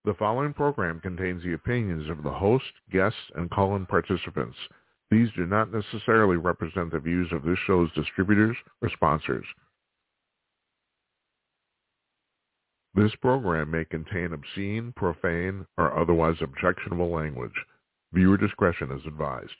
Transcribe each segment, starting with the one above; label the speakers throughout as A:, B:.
A: The following program contains the opinions of the host, guests, and call-in participants. These do not necessarily represent the views of this show's distributors or sponsors. This program may contain obscene, profane, or otherwise objectionable language. Viewer discretion is advised.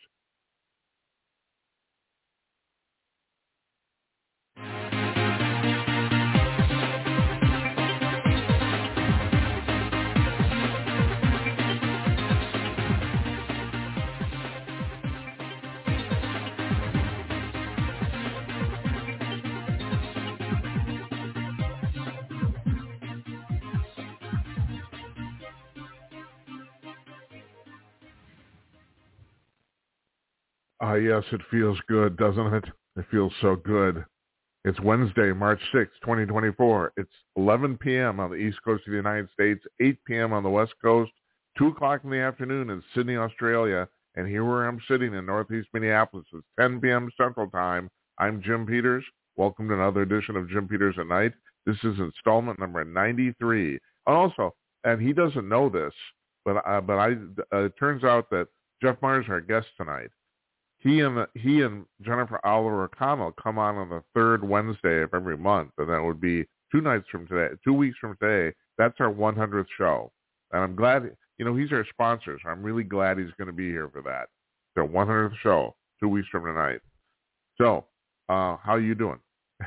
A: Yes, it feels good, doesn't it? It feels so good. It's Wednesday, March 6, 2024. It's 11 p.m. on the East Coast of the United States, 8 p.m. on the West Coast, 2 o'clock in the afternoon in Sydney, Australia, and here where I'm sitting in Northeast Minneapolis, it's 10 p.m. Central Time. I'm Jim Peters. Welcome to another edition of Jim Peters at Night. This is installment number 93. Also, and he doesn't know this, but it turns out that Jeff Myers is our guest tonight. He and Jennifer Oliver O'Connell come on the third Wednesday of every month, and that would be 2 weeks from today. That's our 100th show, and I'm glad, he's our sponsor, so I'm really glad he's going to be here for that. So 100th show, 2 weeks from tonight. So, how you doing?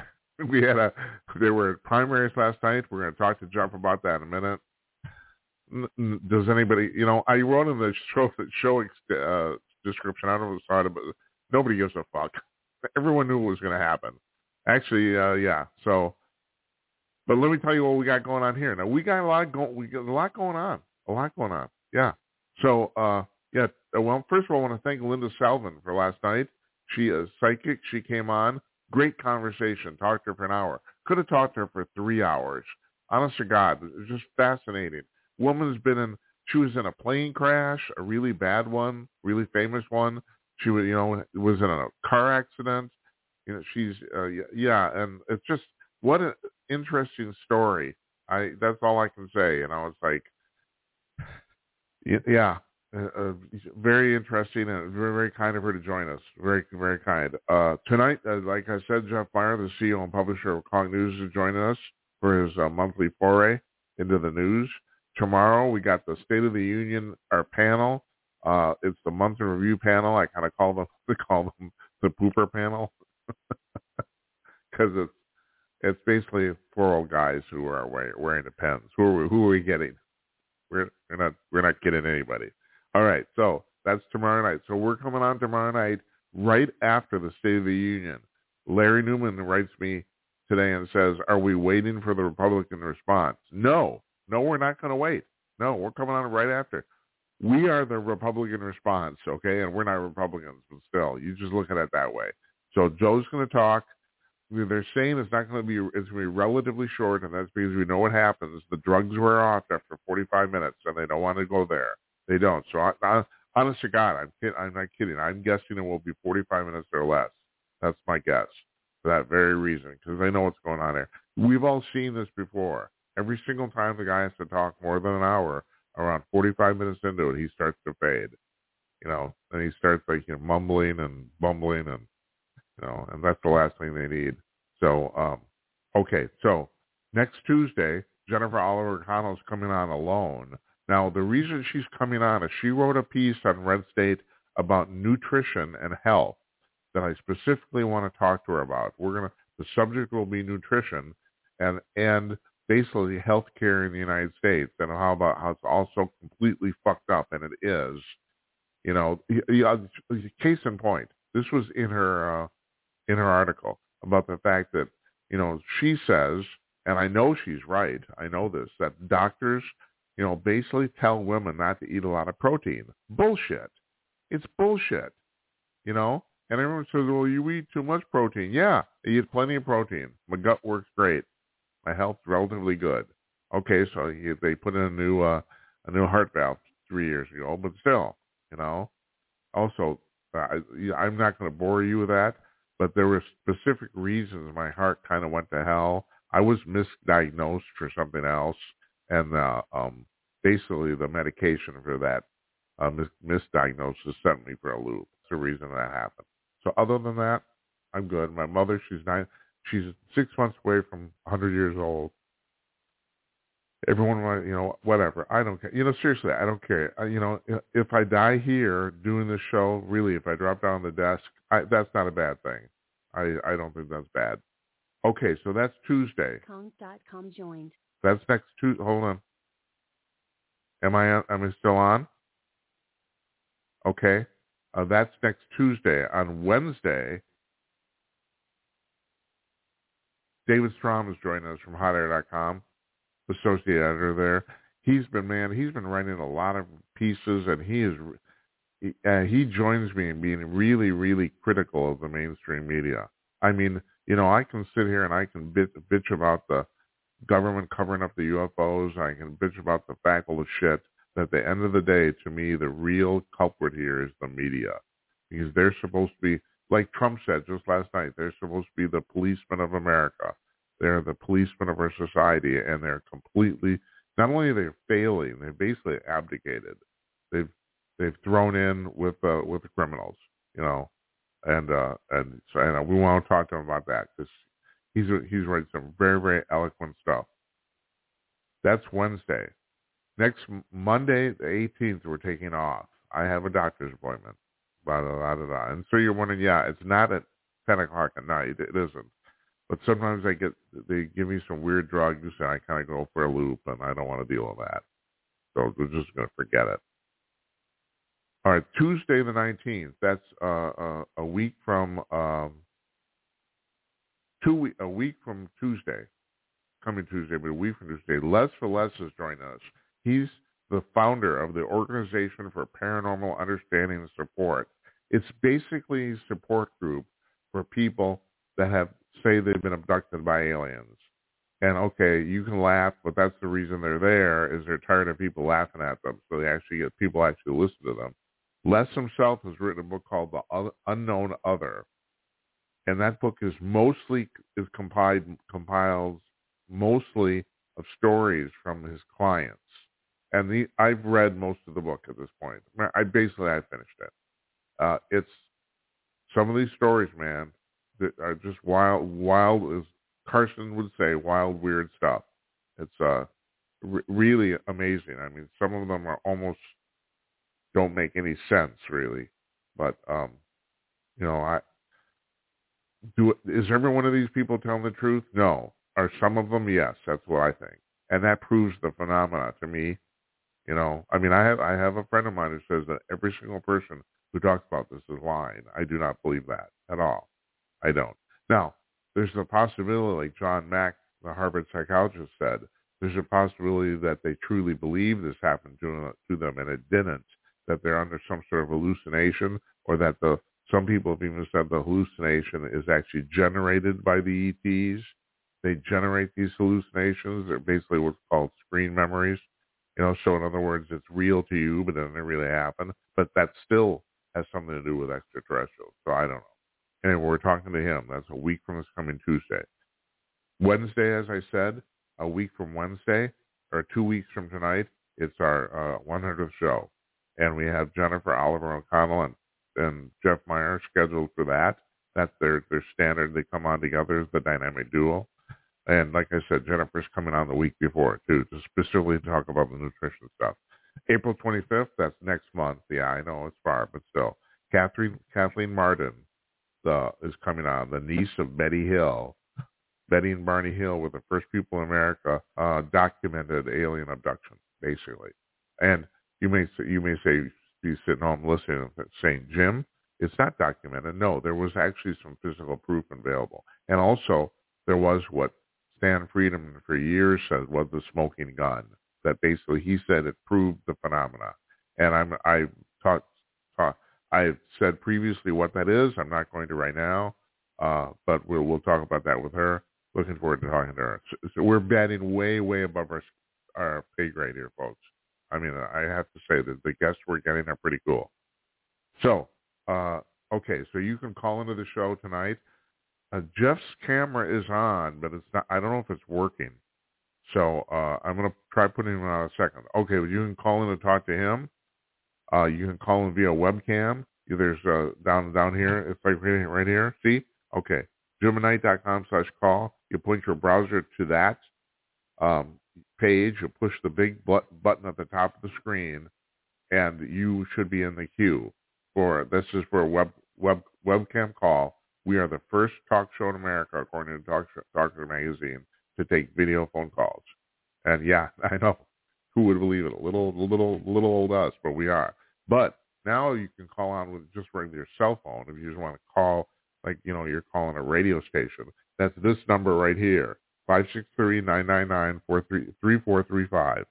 A: There were primaries last night. We're going to talk to Jeff about that in a minute. Does anybody, I wrote in the show description, I don't know if you saw it, but nobody gives a fuck. Everyone knew what was going to happen. Actually, yeah. So, but let me tell you what we got going on here. Now we got a lot going on. Yeah. So, well, first of all, I want to thank Linda Salvin for last night. She is psychic. She came on. Great conversation. Talked to her for an hour. Could have talked to her for 3 hours. Honest to God, it was just fascinating. Woman's she was in a plane crash, a really bad one, really famous one. She was, was in a car accident. She's, and it's just, what an interesting story. That's all I can say. It's like, very interesting and very, very kind of her to join us. Very, very kind. Tonight, like I said, Jeff Meyer, the CEO and publisher of Calling News, is joining us for his monthly foray into the news. Tomorrow, we got the State of the Union, our panel. It's the month in review panel. I kind of call them the pooper panel because it's basically 4 old guys who are wearing the pens. Who are we getting? We're not getting anybody. All right, so that's tomorrow night. So we're coming on tomorrow night right after the State of the Union. Larry Newman writes me today and says, "Are we waiting for the Republican response?" No, we're not going to wait. No, we're coming on right after. We are the Republican response, okay? And we're not Republicans, but still, you just look at it that way. So Joe's going to talk. They're saying it's going to be relatively short, and that's because we know what happens. The drugs wear off after 45 minutes, and they don't want to go there. They don't. So, honest to God, I'm not kidding. I'm guessing it will be 45 minutes or less. That's my guess for that very reason, because they know what's going on there. We've all seen this before. Every single time the guy has to talk more than an hour, around 45 minutes into it, he starts to fade, and he starts mumbling and bumbling and, and that's the last thing they need. So, okay. So next Tuesday, Jennifer Oliver O'Connell is coming on alone. Now, the reason she's coming on is she wrote a piece on Red State about nutrition and health that I specifically want to talk to her about. The subject will be nutrition and basically healthcare in the United States, and how it's also completely fucked up, and it is. Case in point, this was in her article about the fact that she says, and I know she's right. I know this, that doctors basically tell women not to eat a lot of protein. Bullshit. It's bullshit. And everyone says, well, you eat too much protein. Yeah, I eat plenty of protein. My gut works great. My health's relatively good. Okay, so they put in a new heart valve 3 years ago, but still, Also, I'm not going to bore you with that, but there were specific reasons my heart kind of went to hell. I was misdiagnosed for something else, and basically the medication for that misdiagnosis sent me for a loop. It's the reason that happened. So other than that, I'm good. My mother, she's 6 months away from 100 years old. Everyone, whatever. I don't care. Seriously, I don't care. If I die here doing this show, really, if I drop down on the desk, that's not a bad thing. I don't think that's bad. Okay, so that's Tuesday.
B: Cons.com joined.
A: That's next Tuesday. Hold on. Am I still on? Okay. That's next Tuesday. On Wednesday, David Strom is joining us from HotAir.com, associate editor there. He's been writing a lot of pieces, and he joins me in being really, really critical of the mainstream media. I mean, I can sit here and I can bitch about the government covering up the UFOs. I can bitch about the fact of shit. But at the end of the day, to me, the real culprit here is the media, because they're supposed to be, like Trump said just last night, they're supposed to be the policemen of America. They're the policemen of our society, and they're completely, not only are they failing, they've basically abdicated. They've thrown in with the criminals, and so we want to talk to him about that, because he's writing some very, very eloquent stuff. That's Wednesday. Next Monday, the 18th, we're taking off. I have a doctor's appointment. Blah, blah, blah, blah, blah. And so you're wondering, it's not at 10 o'clock at night. It isn't. But sometimes they give me some weird drugs, and I kind of go for a loop, and I don't want to deal with that. So we're just going to forget it. All right, Tuesday the 19th. That's a week from a week from Tuesday. Coming Tuesday, but a week from Tuesday. Les Velez is joining us. He's the founder of the Organization for Paranormal Understanding and Support. It's basically a support group for people that say they've been abducted by aliens. And okay, you can laugh, but that's the reason they're there, is they're tired of people laughing at them, so they actually get people actually listen to them. Les himself has written a book called The Unknown Other, and that book compiles mostly of stories from his clients. And I've read most of the book at this point. I finished it. It's some of these stories, man, that are just wild, as Carson would say, wild, weird stuff. It's really amazing. I mean, some of them are almost don't make any sense, really. But is every one of these people telling the truth? No. Are some of them? Yes, that's what I think, and that proves the phenomena to me. I have a friend of mine who says that every single person who talks about this is lying. I do not believe that at all. I don't. Now, there's a possibility, like John Mack, the Harvard psychologist, said, there's a possibility that they truly believe this happened to them and it didn't, that they're under some sort of hallucination, or that some people have even said the hallucination is actually generated by the ETs. They generate these hallucinations. They're basically what's called screen memories. So in other words, it's real to you, but it didn't really happen. But that still has something to do with extraterrestrials. So I don't know. Anyway, we're talking to him. That's a week from this coming Tuesday. Wednesday, as I said, a week from Wednesday, or 2 weeks from tonight, it's our 100th show. And we have Jennifer Oliver O'Connell and Jeff Meyer scheduled for that. That's their standard. They come on together as the dynamic duo. And like I said, Jennifer's coming on the week before, too, to specifically talk about the nutrition stuff. April 25th, that's next month. Yeah, I know it's far, but still. Kathleen Martin is coming on, the niece of Betty Hill. Betty and Barney Hill were the first people in America documented alien abduction, basically. And you may be sitting home listening and saying, Jim, it's not documented. No, there was actually some physical proof available. And also, there was what Stan Friedman for years said was the smoking gun. That basically he said it proved the phenomena. And I've said previously what that is. I'm not going to right now, but we'll talk about that with her. Looking forward to talking to her. So we're batting way, way above our pay grade here, folks. I mean, I have to say that the guests we're getting are pretty cool. So, okay, so you can call into the show tonight. Jeff's camera is on, but it's not. I don't know if it's working. So I'm going to try putting him on a second. Okay, well, you can call in and talk to him. You can call in via webcam. There's down here. It's like right here. See? Okay. Gemini.com/call. You point your browser to that page. You push the big button at the top of the screen, and you should be in the queue. This is for a webcam call. We are the first talk show in America, according to Talker Magazine, to take video phone calls. And yeah, I know. Who would believe it? Little old us, but we are. But now you can call on with just ring your cell phone if you just want to call, like, you're calling a radio station. That's this number right here, 563-999-3435.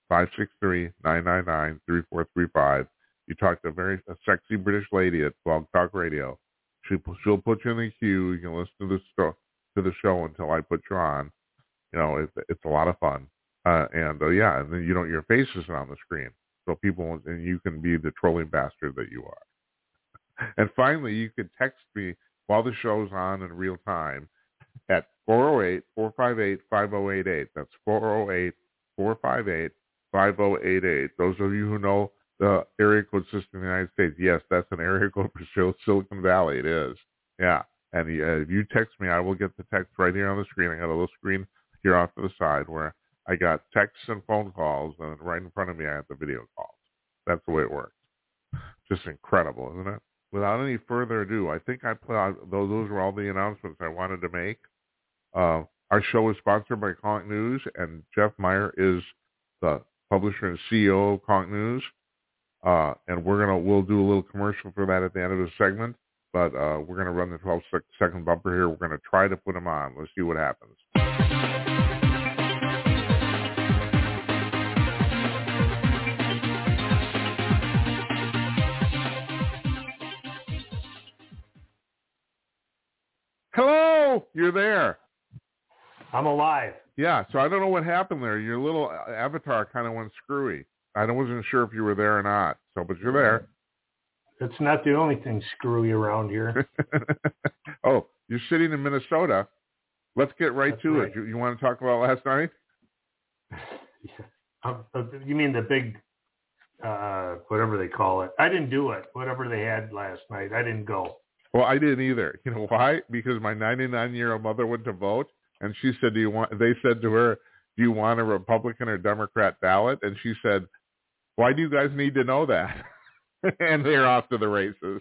A: 563-999-3435. You talk to a sexy British lady at Blog Talk Radio. She'll put you in the queue. You can listen to the show until I put you on. It's a lot of fun. And then your face isn't on the screen, so people, and you can be the trolling bastard that you are. And finally, you can text me while the show's on in real time at 408-458-5088. That's 408-458-5088. Those of you who know the area code system in the United States, yes, that's an area code for Silicon Valley. It is. Yeah. And if you text me, I will get the text right here on the screen. I got a little screen here off to the side where I got texts and phone calls, and right in front of me I have the video calls. That's the way it works. Just incredible, isn't it? Without any further ado, I think those were all the announcements I wanted to make. Our show is sponsored by Conch News, and Jeff Meyer is the publisher and CEO of Conch News. And we'll do a little commercial for that at the end of the segment, but we're gonna run the 12-second bumper here. We're gonna try to put him on. Let's see what happens. Hello, you're there.
B: I'm alive.
A: Yeah, so I don't know what happened there. Your little avatar kind of went screwy. I wasn't sure if you were there or not. So, but you're there.
B: It's not the only thing screwy around here.
A: Oh, you're sitting in Minnesota. Let's get right to it. You want to talk about last night?
B: You mean the big, whatever they call it? I didn't do it. Whatever they had last night, I didn't go.
A: Well, I didn't either. You know why? Because my 99-year-old mother went to vote, and she said, they said to her, do you want a Republican or Democrat ballot? And she said, why do you guys need to know that? And they're off to the races.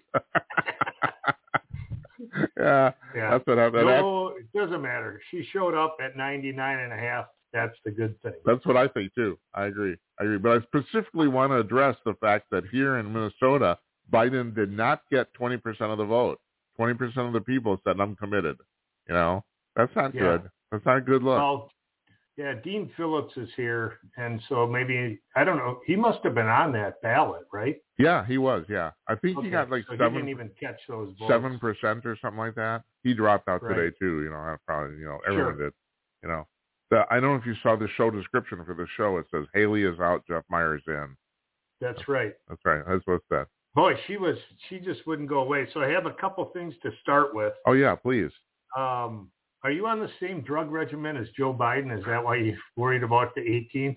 A: yeah, that's what happened.
B: No, it doesn't matter. She showed up at 99.5. That's the good thing.
A: That's what I think, too. I agree. But I specifically want to address the fact that here in Minnesota, Biden did not get 20% of the vote. 20% of the people said, I'm committed. That's not good. That's not a good look.
B: Well, yeah, Dean Phillips is here, and so maybe, I don't know, he must have been on that ballot, right?
A: Yeah, he was, yeah. I think he got like
B: so 7%. He didn't even catch those votes.
A: 7% or something like that. He dropped out today, too. Probably, everyone did. I don't know if you saw the show description for the show. It says, Haley is out, Jeff Meyer's in.
B: That's right.
A: That's right. That's what it said.
B: Boy, she just wouldn't go away. So I have a couple things to start with.
A: Oh, yeah, please.
B: Are you on the same drug regimen as Joe Biden? Is that why you're worried about the 18th?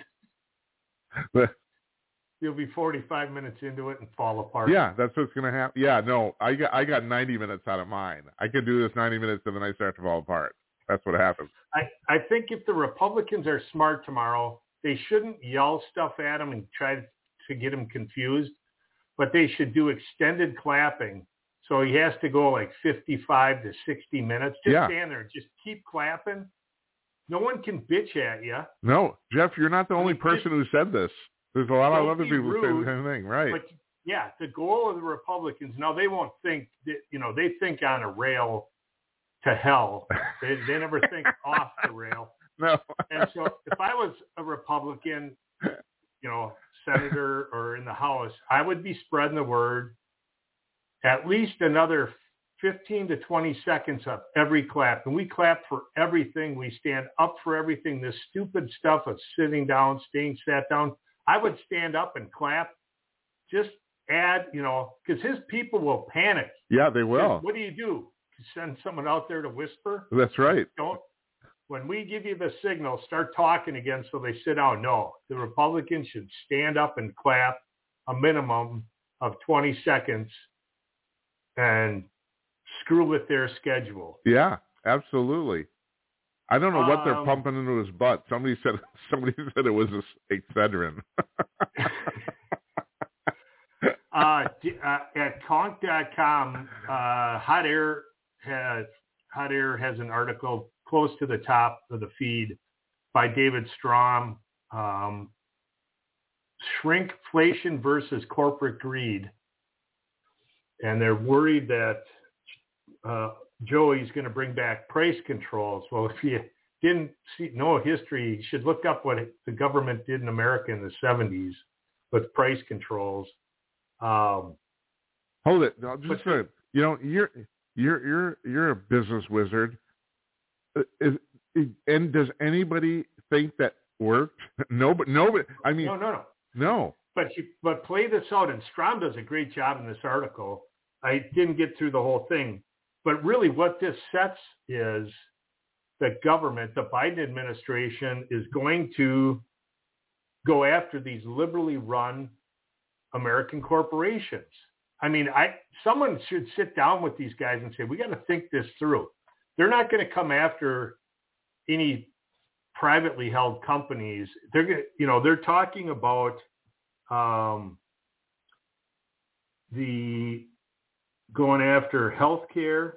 B: You'll be 45 minutes into it and fall apart.
A: Yeah, that's what's going to happen. Yeah, no, I got 90 minutes out of mine. I could do this 90 minutes and then I start to fall apart. That's what happens.
B: I think if the Republicans are smart tomorrow, they shouldn't yell stuff at them and try to get them confused, but they should do extended clapping. So he has to go like 55 to 60 minutes. Just stand there. Just keep clapping. No one can bitch at you.
A: No, Jeff, you're not the only person who said this. There's a lot of other people who say the same thing, right?
B: But yeah, the goal of the Republicans, now they won't think, that, they think on a rail to hell. They never think off the rail.
A: No.
B: And so if I was a Republican, senator or in the House, I would be spreading the word at least another 15 to 20 seconds of every clap. And we clap for everything. We stand up for everything. This stupid stuff of sitting down, staying sat down. I would stand up and clap. Just add, because his people will panic.
A: Yeah, they will.
B: What do? Send someone out there to whisper?
A: That's right.
B: when we give you the signal, start talking again so they sit down. No, the Republicans should stand up and clap a minimum of 20 seconds and screw with their schedule.
A: Yeah, absolutely. I don't know what they're pumping into his butt. Somebody said it was Excedrin.
B: At conch.com, Hot Air has an article close to the top of the feed by David Strom, Shrinkflation versus Corporate Greed. And they're worried that Joey's going to bring back price controls. Well, if you didn't know history, you should look up what the government did in America in the 70s with price controls.
A: Hold it. No, just a minute. You know, you're a business wizard. And does anybody think that worked? Nobody. I mean, no.
B: But play this out, and Strom does a great job in this article. I didn't get through the whole thing, but really, what this sets is the government, the Biden administration, is going to go after these liberally run American corporations. I mean, someone should sit down with these guys and say, we got to think this through. They're not going to come after any privately held companies. They're talking about going after healthcare,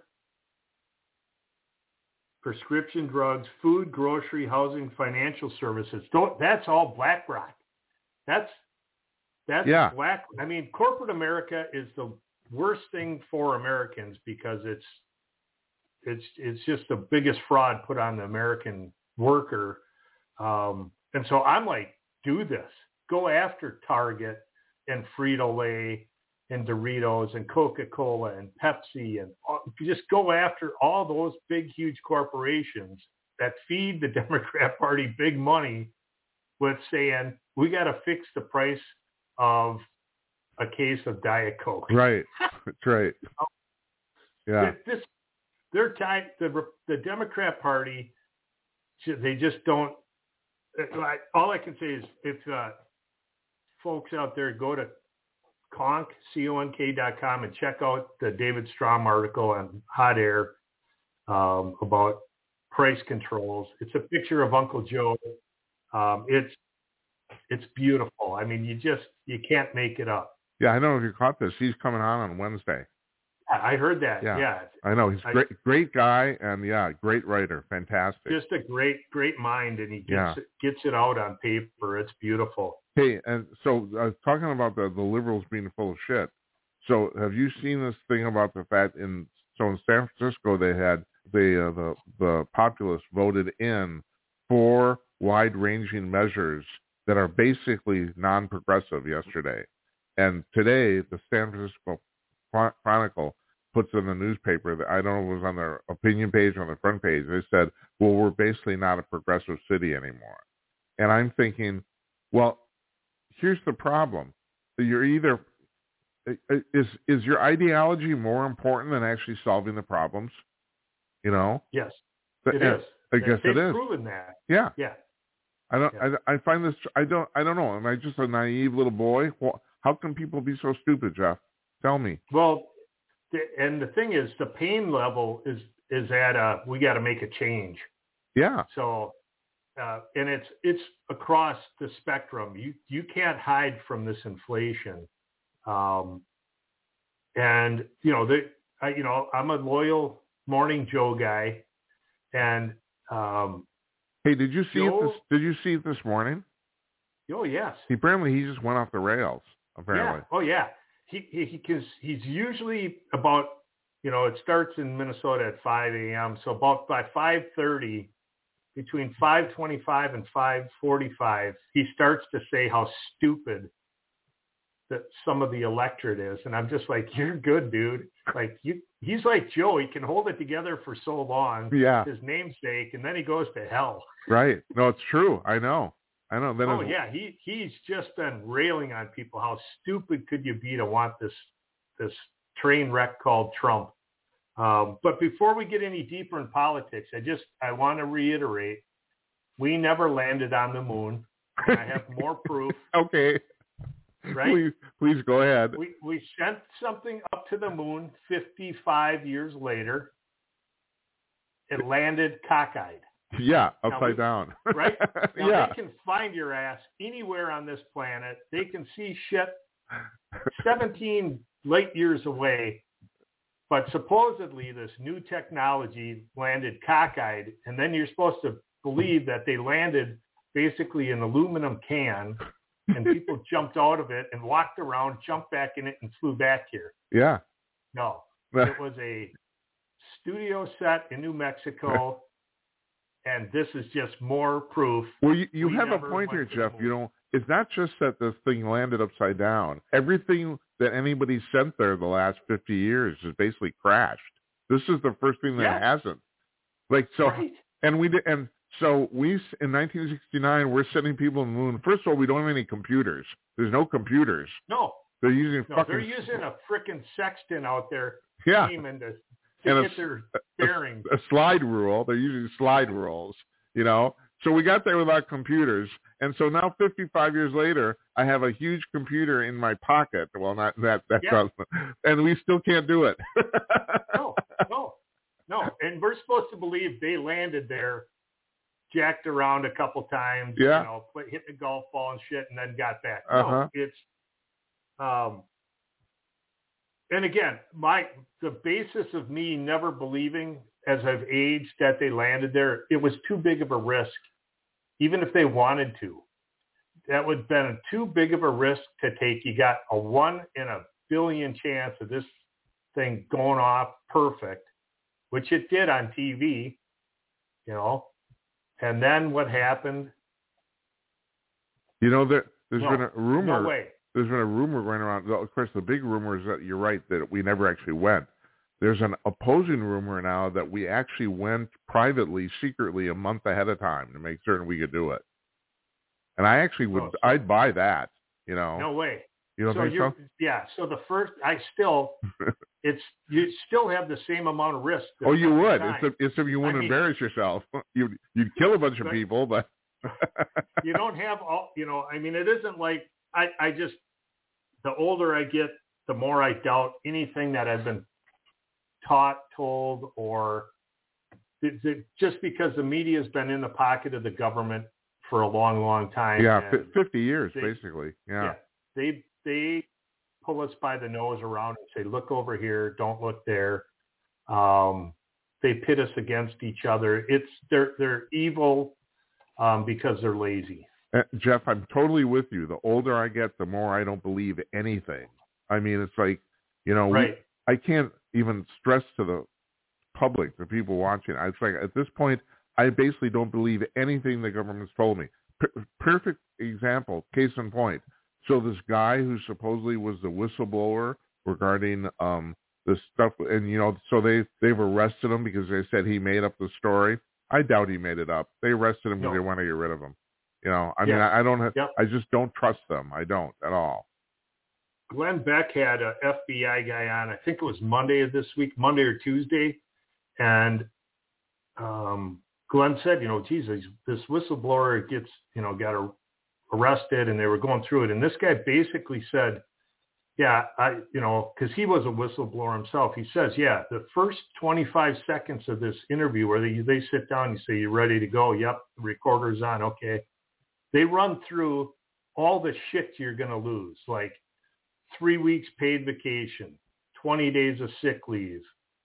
B: prescription drugs, food, grocery, housing, financial services. That's all BlackRock. That's Black. I mean, corporate America is the worst thing for Americans because it's just the biggest fraud put on the American worker. And so I'm like, do this. Go after Target and Frito-Lay and Doritos and Coca-Cola and Pepsi, and just go after all those big, huge corporations that feed the Democrat Party big money with saying, we got to fix the price of a case of Diet Coke.
A: Right. That's right. Yeah.
B: They're tied. The Democrat Party, they just don't. All I can say is if folks out there go to conk.com and check out the David Strom article on Hot Air about price controls. It's a picture of Uncle Joe. It's beautiful. I mean, you can't make it up.
A: Yeah, I don't know if you caught this. He's coming on Wednesday.
B: I heard that. Yeah.
A: I know. He's great guy, and great writer. Fantastic.
B: Just a great mind, and he gets it out on paper. It's beautiful.
A: Hey, and so talking about the liberals being full of shit. So have you seen this thing about the fact in San Francisco they had the populace voted in 4 wide-ranging measures that are basically non-progressive yesterday, and today the San Francisco Chronicle puts in the newspaper that I don't know if it was on their opinion page or on the front page. They said, well, we're basically not a progressive city anymore. And I'm thinking, well, here's the problem. You're either is your ideology more important than actually solving the problems? You know?
B: Yes, it is.
A: I guess it is.
B: They've proven that.
A: Yeah.
B: Yeah.
A: I find this. I don't know. Am I just a naive little boy? Well, how can people be so stupid, Jeff? Tell me.
B: Well, and the thing is, the pain level is at we got to make a change.
A: Yeah.
B: So, and it's across the spectrum. You can't hide from this inflation. And I'm a loyal Morning Joe guy, and
A: hey, did you see it? Did you see it this morning?
B: Oh yes.
A: He just went off the rails. Apparently.
B: Yeah. Oh yeah. He's usually about, it starts in Minnesota at 5 a.m. So about by 5:30, between 5:25 and 5:45, he starts to say how stupid that some of the electorate is. And I'm just like, you're good, dude. Like he's like Joe. He can hold it together for so long.
A: Yeah.
B: His namesake, and then he goes to hell.
A: Right. No, it's true. I know.
B: Then he's just been railing on people. How stupid could you be to want this train wreck called Trump? But before we get any deeper in politics, I want to reiterate, we never landed on the moon. I have more proof.
A: Okay.
B: Right?
A: Please go ahead.
B: We sent something up to the moon 55 years later. It landed cockeyed.
A: Yeah, upside down.
B: Right? Now
A: yeah.
B: they can find your ass anywhere on this planet. They can see shit 17 light years away. But supposedly this new technology landed cockeyed, and then you're supposed to believe that they landed basically an aluminum can, and people jumped out of it and walked around, jumped back in it, and flew back here.
A: Yeah.
B: No, it was a studio set in New Mexico, and this is just more proof.
A: Well, you have a point here, Jeff. It's not just that this thing landed upside down. Everything that anybody sent there the last 50 years has basically crashed. This is the first thing that hasn't. Like so,
B: right.
A: So we in 1969 we're sending people on the moon. First of all, we don't have any computers. There's no computers.
B: No.
A: They're using
B: they're using a frickin' sextant out there.
A: Yeah.
B: Aiming to get their bearings.
A: A slide rule. They're using slide rules. So we got there without computers. And so now 55 years later, I have a huge computer in my pocket. Well, not that, and we still can't do it.
B: No. And we're supposed to believe they landed there, jacked around a couple times, hit the golf ball and shit, and then got back. No, it's, and again, the basis of me never believing as I've aged that they landed there, it was too big of a risk. Even if they wanted to, that would have been too big of a risk to take. You got a 1 in a billion chance of this thing going off perfect, which it did on TV, and then what happened?
A: There's been a rumor.
B: No way.
A: There's been a rumor going around. Of course, the big rumor is that you're right, that we never actually went. There's an opposing rumor now that we actually went privately, secretly, a month ahead of time to make certain we could do it. And I actually would, I'd buy that,
B: No way.
A: You don't think so?
B: Yeah. So the first, you still have the same amount of risk.
A: Oh, you would. It's if you wouldn't embarrass yourself. You'd kill a bunch of people, but.
B: You don't have all, it isn't like, the older I get, the more I doubt anything that I've been taught, told, or just because the media has been in the pocket of the government for a long, long time.
A: Yeah, 50 years, basically. Yeah.
B: They pull us by the nose around and say, look over here, don't look there. They pit us against each other. They're evil because they're lazy.
A: Jeff, I'm totally with you. The older I get, the more I don't believe anything. I mean, it's like,
B: right.
A: I can't even stress to the public, the people watching. It's like at this point, I basically don't believe anything the government's told me. Perfect example, case in point. So this guy who supposedly was the whistleblower regarding this stuff, and so they've arrested him because they said he made up the story. I doubt he made it up. They arrested him because they want to get rid of him. I just don't trust them. I don't at all.
B: Glenn Beck had an FBI guy on, I think it was Monday of this week, Monday or Tuesday. And Glenn said, Jesus, this whistleblower got arrested, and they were going through it. And this guy basically said, because he was a whistleblower himself. He says, the first 25 seconds of this interview where they sit down and say, you ready to go? Yep. The recorder's on. Okay. They run through all the shit you're going to lose, like 3 weeks paid vacation, 20 days of sick leave,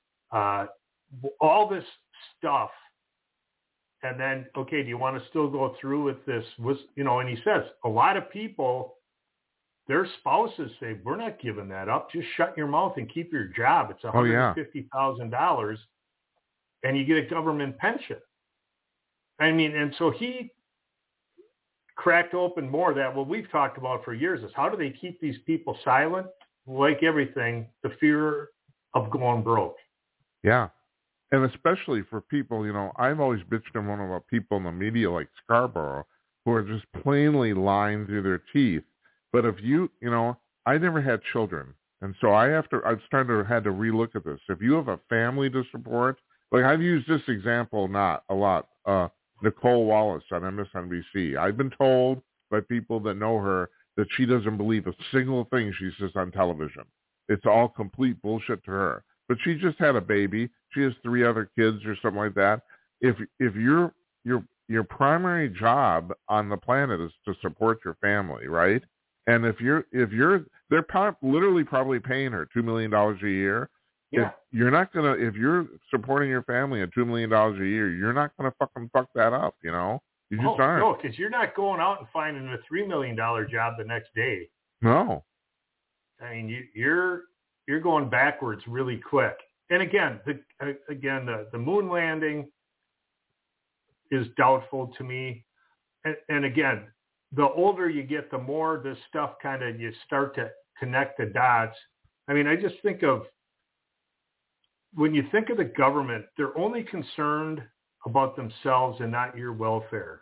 B: all this stuff. And then, okay, do you want to still go through with this? And he says, a lot of people, their spouses say, we're not giving that up. Just shut your mouth and keep your job. It's $150,000 and you get a government pension. And so he cracked open more of that. What we've talked about for years is how do they keep these people silent? Like everything, the fear of going broke.
A: Yeah. And especially for people, I've always bitched and moaned about people in the media like Scarborough who are just plainly lying through their teeth. But if I never had children. And so I've had to relook at this. If you have a family to support, like I've used this example not a lot, Nicole Wallace on MSNBC. I've been told by people that know her that she doesn't believe a single thing she says on television. It's all complete bullshit to her. But she just had a baby. She has 3 other kids or something like that. If your primary job on the planet is to support your family, right? And they're literally probably paying her $2 million a year.
B: Yeah.
A: If you're supporting your family at $2 million a year, you're not gonna fucking fuck that up, You just aren't.
B: No, because you're not going out and finding a $3 million job the next day.
A: No.
B: I mean, you're going backwards really quick. And again, the moon landing is doubtful to me. And again, the older you get, the more this stuff kind of, you start to connect the dots. I mean, I just think of, when you think of the government, they're only concerned about themselves and not your welfare.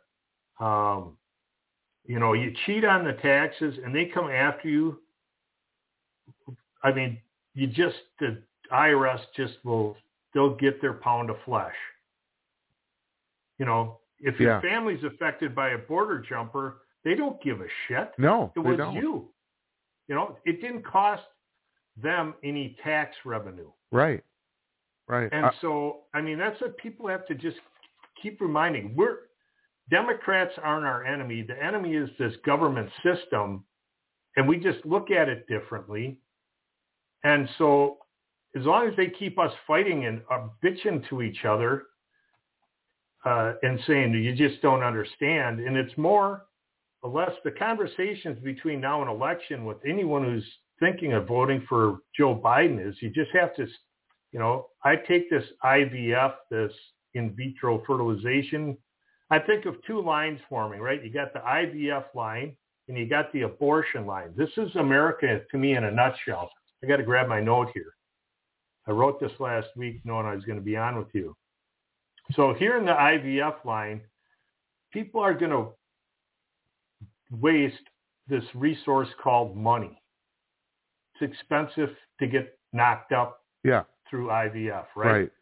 B: You cheat on the taxes and they come after you. I mean, the IRS they'll get their pound of flesh. If your family's affected by a border jumper, they don't give a shit.
A: No,
B: it was
A: don't.
B: You. It didn't cost them any tax revenue.
A: Right. Right.
B: And so, I mean, that's what people have to just keep reminding. Democrats aren't our enemy. The enemy is this government system, and we just look at it differently. And so as long as they keep us fighting and bitching to each other and saying, you just don't understand, and it's more or less the conversations between now and election with anyone who's thinking of voting for Joe Biden is, you just have to, I take this IVF, this in vitro fertilization. I think of 2 lines forming, right? You got the IVF line and you got the abortion line. This is America to me in a nutshell. I got to grab my note here. I wrote this last week knowing I was going to be on with you. So here in the IVF line, people are going to waste this resource called money. It's expensive to get knocked up through IVF, right?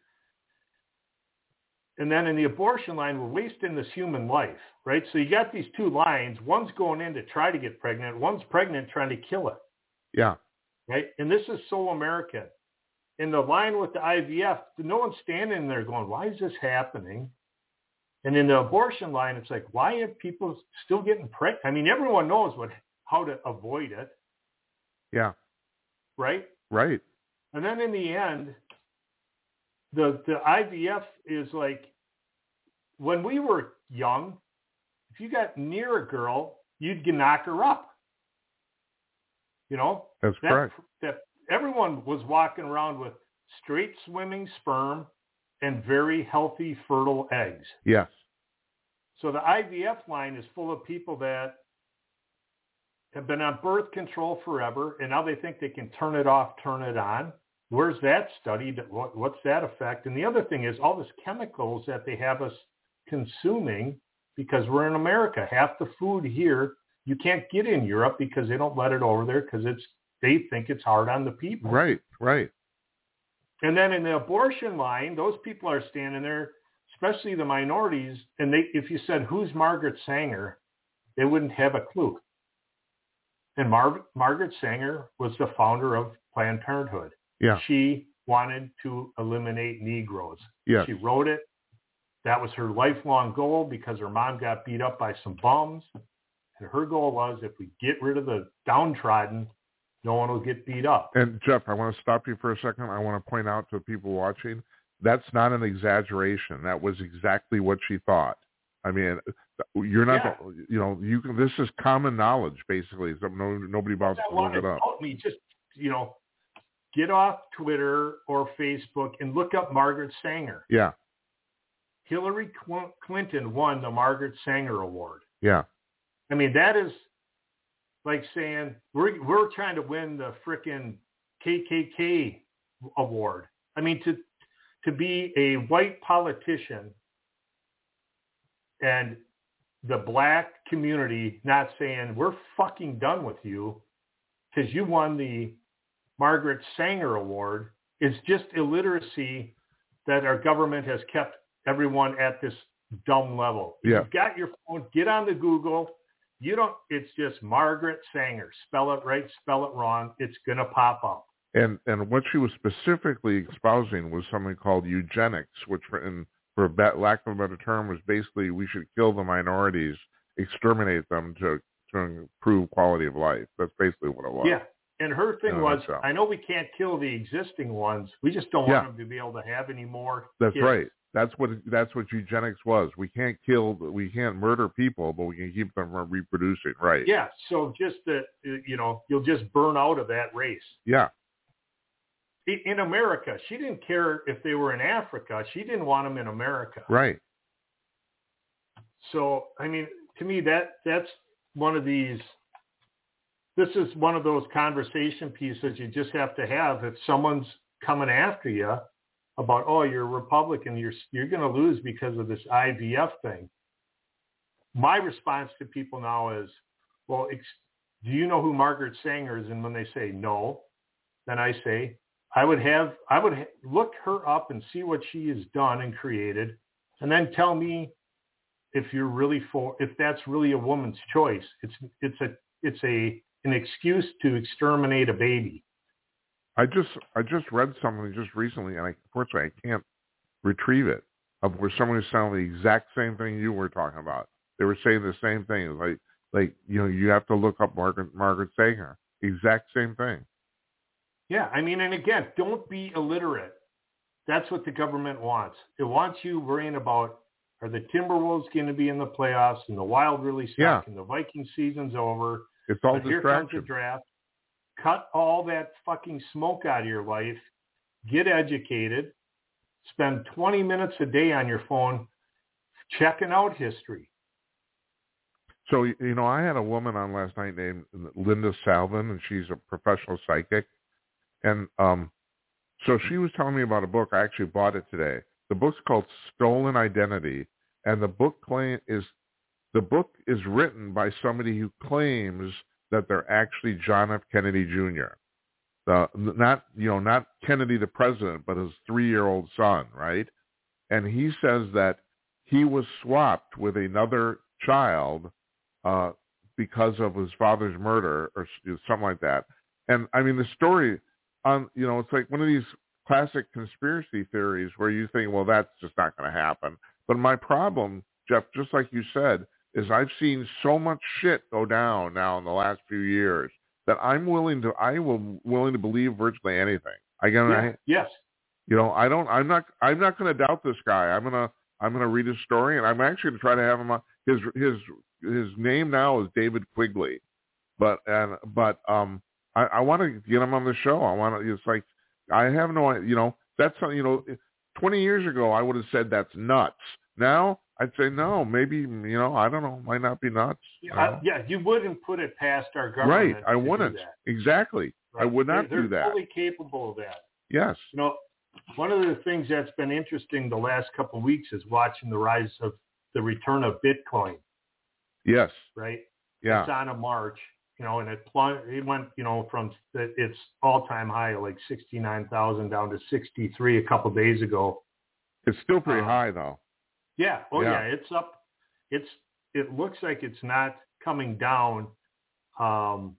B: And then in the abortion line, we're wasting this human life, right? So you got these 2 lines. One's going in to try to get pregnant. One's pregnant trying to kill it.
A: Yeah.
B: Right? And this is so American. In the line with the IVF, no one's standing there going, why is this happening? And in the abortion line, it's like, why are people still getting pregnant? I mean, everyone knows how to avoid it.
A: Yeah.
B: Right?
A: Right.
B: And then in the end, the IVF is like, when we were young, if you got near a girl, you'd knock her up.
A: That's correct.
B: That everyone was walking around with straight swimming sperm and very healthy, fertile eggs.
A: Yes.
B: So the IVF line is full of people that have been on birth control forever, and now they think they can turn it off, turn it on. Where's that studied? What's that effect? And the other thing is all this chemicals that they have us consuming because we're in America. Half the food here you can't get in Europe because they don't let it over there because they think it's hard on the people.
A: Right, right.
B: And then in the abortion line, those people are standing there, especially the minorities, and if you said, who's Margaret Sanger, they wouldn't have a clue. And Margaret Sanger was the founder of Planned Parenthood.
A: Yeah.
B: She wanted to eliminate Negroes.
A: Yes.
B: She wrote it. That was her lifelong goal because her mom got beat up by some bums. And her goal was, if we get rid of the downtrodden, no one will get beat up.
A: And Jeff, I want to stop you for a second. I want to point out to people watching, that's not an exaggeration. That was exactly what she thought. I mean, you're not, this is common knowledge, basically. Nobody bothers to look it up.
B: Help me just, get off Twitter or Facebook and look up Margaret Sanger.
A: Yeah.
B: Hillary Clinton won the Margaret Sanger Award.
A: Yeah.
B: I mean, that is like saying we're trying to win the frickin' KKK award. I mean, to be a white politician and the black community not saying we're fucking done with you because you won the Margaret Sanger Award is just illiteracy that our government has kept everyone at this dumb level.
A: Yeah.
B: You've got your phone, get on the Google. It's just Margaret Sanger. Spell it right, spell it wrong. It's going to pop up.
A: And what she was specifically espousing was something called eugenics, which for lack of a better term was basically we should kill the minorities, exterminate them to improve quality of life. That's basically what it was.
B: Yeah. And her thing was, I know we can't kill the existing ones. We just don't want them to be able to have any more
A: That's
B: kids.
A: right. That's what eugenics was. We can't murder people, but we can keep them from reproducing. Right.
B: Yeah. So just that, you'll just burn out of that race.
A: Yeah.
B: In America, she didn't care if they were in Africa. She didn't want them in America.
A: Right.
B: So, I mean, to me, that's one of these. This is one of those conversation pieces you just have to have if someone's coming after you about, oh, you're a Republican, you're going to lose because of this IVF thing. My response to people now is, well, do you know who Margaret Sanger is? And when they say no, then I say, I would look her up and see what she has done and created, and then tell me if that's really a woman's choice. It's an excuse to exterminate a baby.
A: I just read something just recently, and unfortunately I can't retrieve it, of where someone was saying the exact same thing you were talking about. They were saying the same thing, like you have to look up Margaret Sanger. Exact same thing.
B: Yeah, I mean, and again, don't be illiterate. That's what the government wants. It wants you worrying about, are the Timberwolves going to be in the playoffs, and the Wild really suck, and the Viking season's over.
A: It's all
B: distraction. Here comes the draft. Cut all that fucking smoke out of your life. Get educated. Spend 20 minutes a day on your phone checking out history.
A: So, I had a woman on last night named Linda Salvin, and she's a professional psychic. And so she was telling me about a book. I actually bought it today. The book's called Stolen Identity, and the book is written by somebody who claims that they're actually John F. Kennedy Jr. Not Kennedy the president, but his 3-year-old son, right? And he says that he was swapped with another child because of his father's murder or something like that. And I mean, the story, it's like one of these classic conspiracy theories where you think, well, that's just not going to happen. But my problem, Jeff, just like you said, is I've seen so much shit go down now in the last few years that I'm willing to believe virtually anything.
B: Yes.
A: I'm not going to doubt this guy. I'm going to read his story, and I'm actually going to try to have him on. His name now is David Quigley, but I want to get him on the show. It's like, I have no, that's something, 20 years ago, I would have said that's nuts. Now I'd say, no, maybe, I don't know, might not be nuts.
B: You wouldn't put it past our government.
A: Right. I wouldn't. Exactly. Right. I would not do that.
B: They're fully capable of that.
A: Yes.
B: One of the things that's been interesting the last couple of weeks is watching the rise of the return of Bitcoin.
A: Yes.
B: Right.
A: Yeah.
B: It's on a march. And it went, from its all-time high of like 69,000 down to 63 a couple of days ago.
A: It's still pretty high, though.
B: Yeah. Oh, yeah. It's up. It looks like it's not coming down. And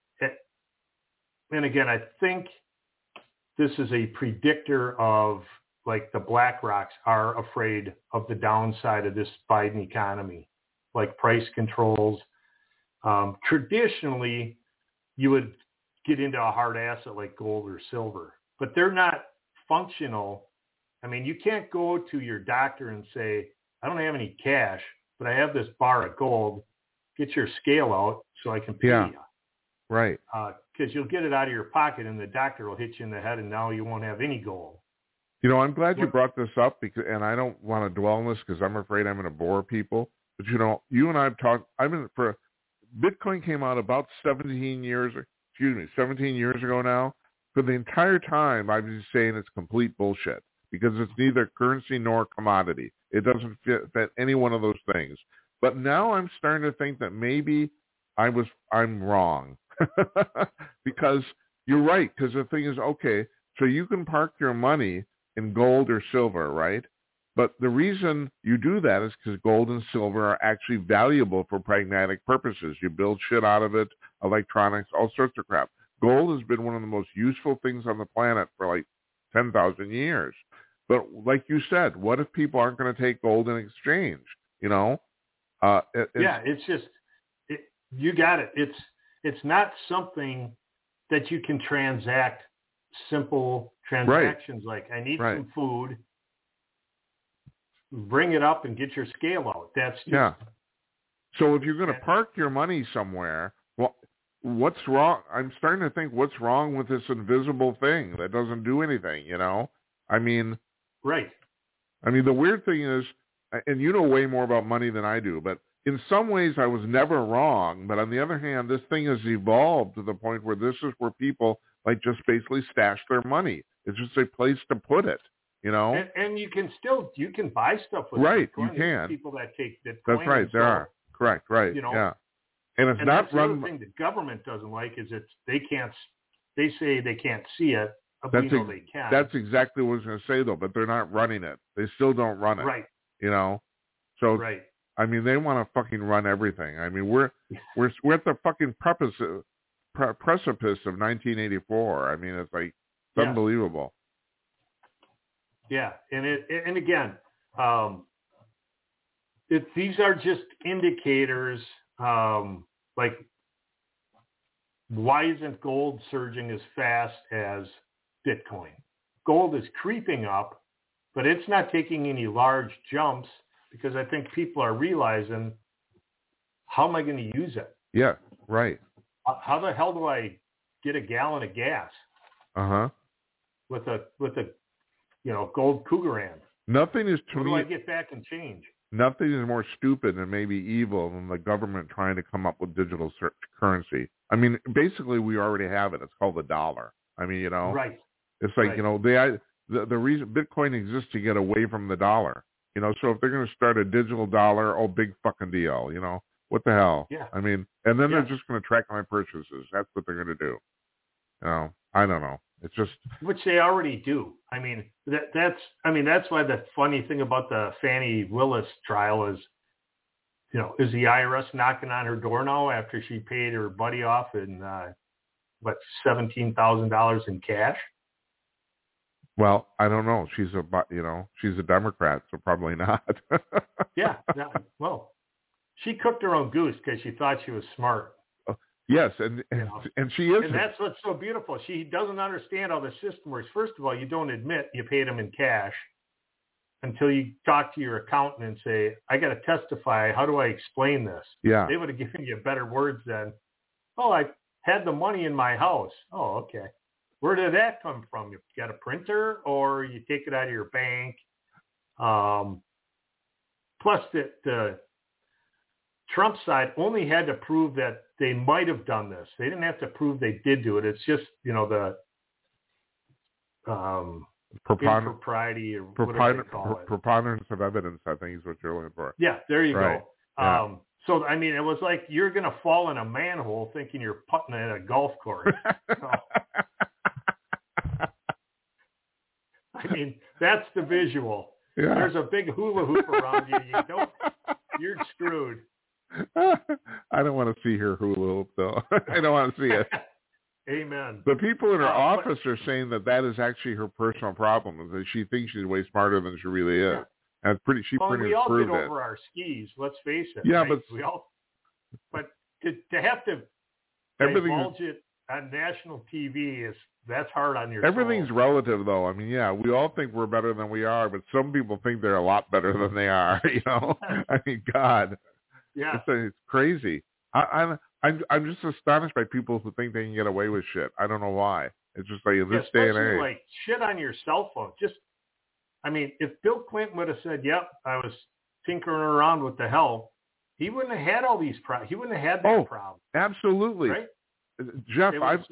B: again, I think this is a predictor of, like, the BlackRocks are afraid of the downside of this Biden economy, like price controls. Traditionally, you would get into a hard asset like gold or silver, but they're not functional. I mean, you can't go to your doctor and say, I don't have any cash, but I have this bar of gold. Get your scale out so I can pay you.
A: Right.
B: Because you'll get it out of your pocket and the doctor will hit you in the head and now you won't have any gold.
A: I'm glad you brought this up, and I don't want to dwell on this because I'm afraid I'm going to bore people. But, you and I have talked, Bitcoin came out about 17 years ago now. For the entire time, I've been saying it's complete bullshit because it's neither currency nor commodity. It doesn't fit any one of those things. But now I'm starting to think that maybe I'm wrong because, you're right, because the thing is, okay, so you can park your money in gold or silver, right? But the reason you do that is because gold and silver are actually valuable for pragmatic purposes. You build shit out of it, electronics, all sorts of crap. Gold has been one of the most useful things on the planet for like 10,000 years. But like you said, what if people aren't going to take gold in exchange? You know?
B: It's just, you got it. It's not something that you can transact simple transactions like I need some food, bring it up and get your scale out. That's just,
A: So if you're going to park your money somewhere, well, what's wrong? I'm starting to think, what's wrong with this invisible thing that doesn't do anything, you know? I mean, the weird thing is, and you know way more about money than I do, but in some ways I was never wrong. But on the other hand, this thing has evolved to the point where this is where people like just basically stash their money. It's just a place to put it, you know?
B: And you can buy stuff with
A: Bitcoin.
B: You
A: can.
B: There's people that take Bitcoin.
A: That's right. There are. Correct. Right.
B: You know,
A: and it's not
B: that's the other thing the government doesn't like is they say they can't see it. They can.
A: That's exactly what I was going to say, though, but they're not running it. They still don't run it.
B: Right.
A: You know? So, I mean, they want to fucking run everything. I mean, we're at the fucking precipice of 1984. I mean, it's like, it's unbelievable.
B: Yeah. And again, these are just indicators, like, why isn't gold surging as fast as Bitcoin? Gold is creeping up, but it's not taking any large jumps because I think people are realizing, how am I going to use it?
A: Yeah, right.
B: How the hell do I get a gallon of gas? With a gold Cougaran.
A: Nothing is to me.
B: How do I get back and change?
A: Nothing is more stupid and maybe evil than the government trying to come up with digital currency. I mean, basically, we already have it. It's called the dollar. I mean, you know, it's like, you know, the reason Bitcoin exists to get away from the dollar. You know, so if they're going to start a digital dollar, big fucking deal. You know, what the hell?
B: Yeah.
A: I mean, and then they're just going to track my purchases. That's what they're going to do. You know, I don't know. It's just,
B: which they already do. I mean, that's why the funny thing about the Fannie Willis trial is, you know, is the IRS knocking on her door now after she paid her buddy off in $17,000 in cash?
A: Well, I don't know. She's a Democrat, so probably not.
B: Yeah. Well, she cooked her own goose because she thought she was smart.
A: Yes, and she is.
B: And that's what's so beautiful. She doesn't understand how the system works. First of all, you don't admit you paid them in cash until you talk to your accountant and say, I got to testify. How do I explain this?
A: Yeah.
B: They would have given you better words than, I had the money in my house. Oh, okay. Where did that come from? You got a printer or you take it out of your bank? Plus, the Trump side only had to prove that they might have done this. They didn't have to prove they did do it. It's just, you know, the impropriety or whatever they call it.
A: Preponderance of evidence, I think, is what you're looking for.
B: Yeah, there you go.
A: Yeah.
B: So, I mean, it was like you're going to fall in a manhole thinking you're putting at a golf course. I mean, that's the visual.
A: Yeah.
B: There's a big hula hoop around you. You're screwed.
A: I don't want to see her hula hoop, though. I don't want to see it.
B: Amen.
A: The people in her office are saying that is actually her personal problem, that she thinks she's way smarter than she really is.
B: Yeah.
A: And we
B: all
A: proved
B: get
A: it.
B: over our skis. Let's face it.
A: Yeah,
B: right? But to have to divulge it on national TV that's hard on your
A: Everything's
B: soul.
A: relative, though. I mean, yeah, we all think we're better than we are, but some people think they're a lot better than they are. You know, I mean, God,
B: yeah,
A: it's crazy. I'm just astonished by people who think they can get away with shit. I don't know why. It's just like in this day and age,
B: like shit on your cell phone. If Bill Clinton would have said, "Yep, I was tinkering around with the help," he wouldn't have had all these problems. He wouldn't have had that problem.
A: Absolutely.
B: Right?
A: Jeff, I've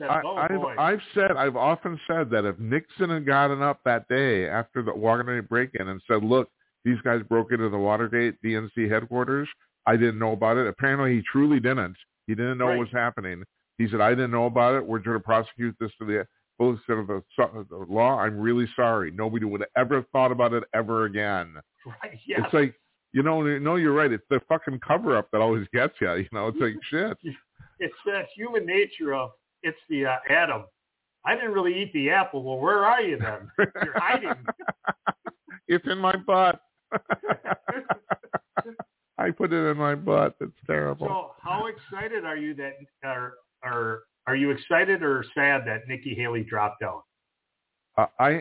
A: often said that if Nixon had gotten up that day after the Watergate break-in and said, "Look, these guys broke into the Watergate DNC headquarters. I didn't know about it." Apparently, he truly didn't. He didn't know what was happening. He said, I didn't know about it. We're going to prosecute this to the full extent of the law. I'm really sorry. Nobody would have ever thought about it ever again.
B: Right, yeah.
A: It's like, no, you're right. It's the fucking cover-up that always gets you. It's like, shit.
B: It's that human nature of, it's the Adam. I didn't really eat the apple. Well, where are you then? You're hiding.
A: It's in my butt. I put it in my butt. It's terrible.
B: So how excited are you that are you excited or sad that Nikki Haley dropped out?
A: I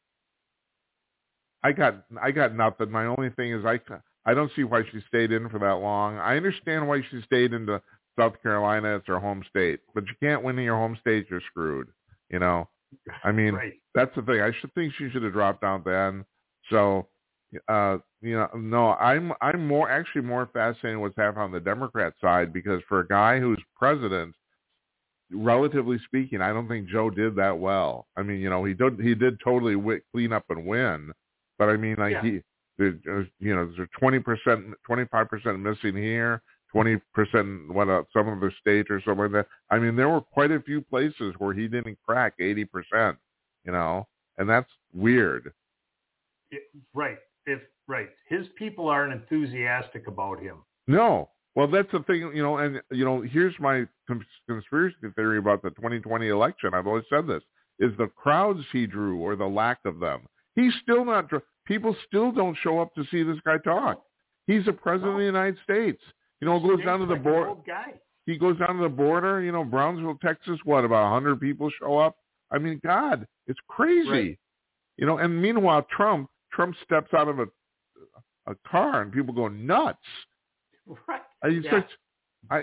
A: got nothing. My only thing is I don't see why she stayed in for that long. I understand why she stayed into South Carolina. It's her home state, but you can't win in your home state. You're screwed. I mean,
B: right.
A: That's the thing. I think she should have dropped out then. So, no, I'm more fascinated with what's happening on the Democrat side, because for a guy who's president, relatively speaking, I don't think Joe did that well. I mean, he did totally clean up and win, but I mean, like there's 20%, 25% missing here, 20% some other state or something like that. I mean, there were quite a few places where he didn't crack 80%, and that's weird.
B: Right. His people aren't enthusiastic about him.
A: No. Well, that's the thing, here's my conspiracy theory about the 2020 election. I've always said this, is the crowds he drew or the lack of them. He's still not, people still don't show up to see this guy talk. He's the president of the United States. Goes down to the border. He goes down to the border, Brownsville, Texas, about 100 people show up. I mean, God, it's crazy. Right. And meanwhile, Trump steps out of a car and people go nuts.
B: Right.
A: I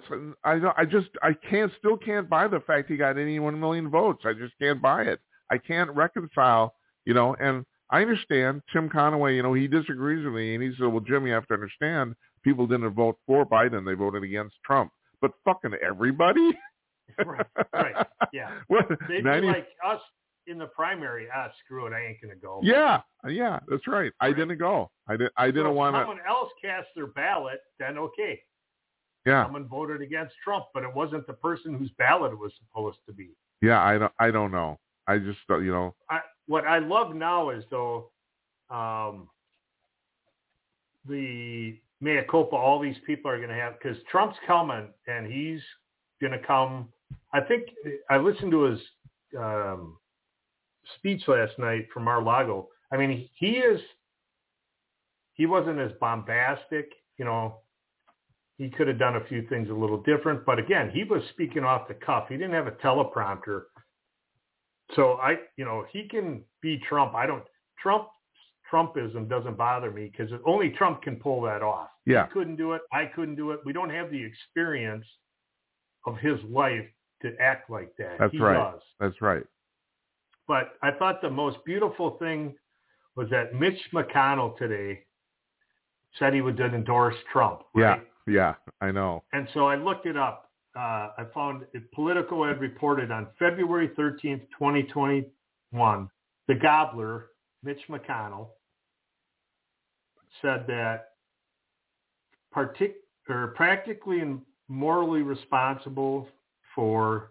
A: still can't buy the fact he got 81 million votes. I just can't buy it. I can't reconcile, and I understand Tim Conaway, he disagrees with me, and he said, well, Jim, you have to understand, people didn't vote for Biden. They voted against Trump. But fucking everybody?
B: Right. Yeah. They'd be like us in the primary. Screw it. I ain't going to go.
A: Yeah, that's right. I didn't go. I didn't want to.
B: Someone else cast their ballot, then okay.
A: Yeah.
B: Someone voted against Trump, but it wasn't the person whose ballot it was supposed to be.
A: Yeah, I don't know. I just,
B: what I love now is, though, the mea culpa all these people are going to have, because Trump's coming, and he's going to come. I think I listened to his speech last night from Mar-a-Lago. I mean, he wasn't as bombastic, He could have done a few things a little different, but again, he was speaking off the cuff. He didn't have a teleprompter. So he can be Trump. Trumpism doesn't bother me, because only Trump can pull that off.
A: Yeah.
B: He couldn't do it. I couldn't do it. We don't have the experience of his life to act like that.
A: That's
B: he
A: right.
B: does.
A: That's right.
B: But I thought the most beautiful thing was that Mitch McConnell today said he would endorse Trump. Right?
A: Yeah, I know.
B: And so I looked it up. I found Politico had reported on February 13th, 2021, the gobbler, Mitch McConnell, said that practically and morally responsible for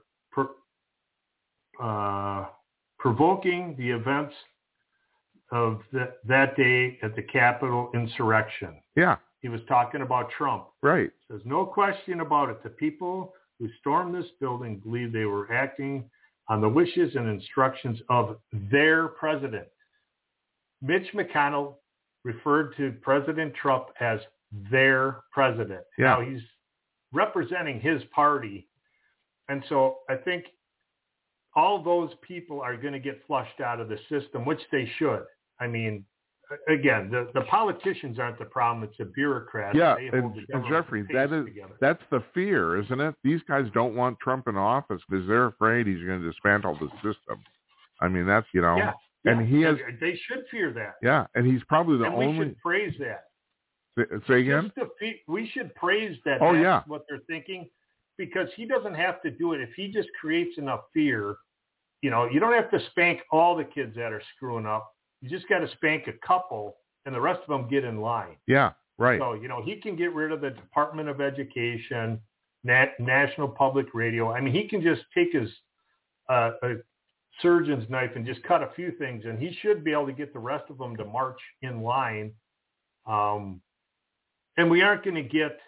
B: provoking the events of that day at the Capitol insurrection.
A: Yeah.
B: He was talking about Trump.
A: Right.
B: There's no question about it. The people who stormed this building believed they were acting on the wishes and instructions of their president. Mitch McConnell referred to President Trump as their president.
A: Yeah.
B: Now he's representing his party. And so I think all those people are going to get flushed out of the system, which they should. I mean, again, the politicians aren't the problem. It's the bureaucrats.
A: Yeah, and Jeffrey, that's the fear, isn't it? These guys don't want Trump in office because they're afraid he's going to dismantle the system. I mean, that's,
B: Yeah.
A: And he has.
B: They should fear that.
A: Yeah, and he's probably the only.
B: We should praise that.
A: Say again?
B: We should praise that.
A: Oh,
B: that's what they're thinking, because he doesn't have to do it. If he just creates enough fear, you don't have to spank all the kids that are screwing up. You just got to spank a couple, and the rest of them get in line.
A: Yeah, right.
B: So, he can get rid of the Department of Education, National Public Radio. I mean, he can just take his a surgeon's knife and just cut a few things, and he should be able to get the rest of them to march in line. And we aren't going to get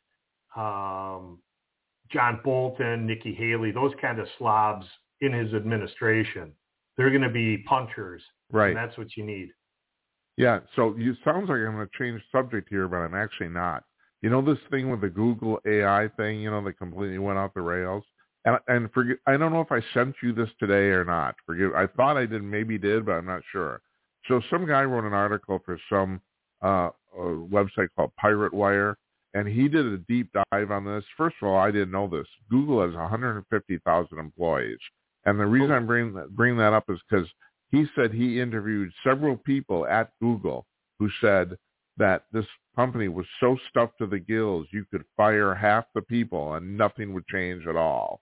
B: John Bolton, Nikki Haley, those kind of slobs in his administration. They're going to be punchers.
A: Right.
B: And that's what you need.
A: Yeah. So it sounds like I'm going to change subject here, but I'm actually not. You know this thing with the Google AI thing, that completely went off the rails? And forget, I don't know if I sent you this today or not. I thought I did, maybe did, but I'm not sure. So some guy wrote an article for some a website called Pirate Wire, and he did a deep dive on this. First of all, I didn't know this. Google has 150,000 employees. And the reason I'm bringing that up is because he said he interviewed several people at Google who said that this company was so stuffed to the gills, you could fire half the people and nothing would change at all.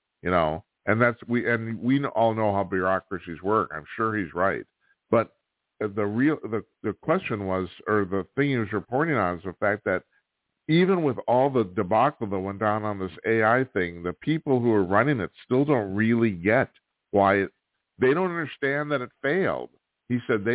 A: And we all know how bureaucracies work. I'm sure he's right. But the question was, or the thing he was reporting on, is the fact that even with all the debacle that went down on this AI thing, the people who are running it still don't really get why they don't understand that it failed. He said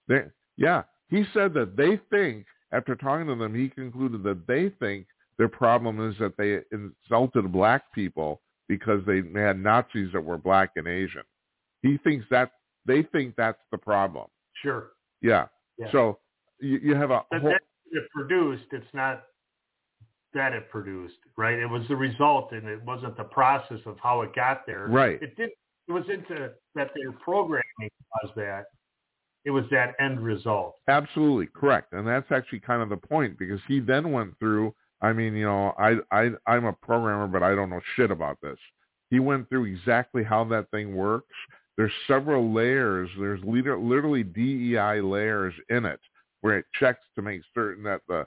A: he said that they think, after talking to them, he concluded that they think their problem is that they insulted black people because they had Nazis that were black and Asian. He thinks that they think that's the problem.
B: Sure.
A: Yeah. So you have a
B: whole... That it produced, it's not that it produced, right? It was the result, and it wasn't the process of how it got there.
A: Right.
B: It was into that their programming was that. It was that end result.
A: Absolutely correct, and that's actually kind of the point, because he then went through. I mean, I'm a programmer, but I don't know shit about this. He went through exactly how that thing works. There's several layers. There's literally DEI layers in it, where it checks to make certain that the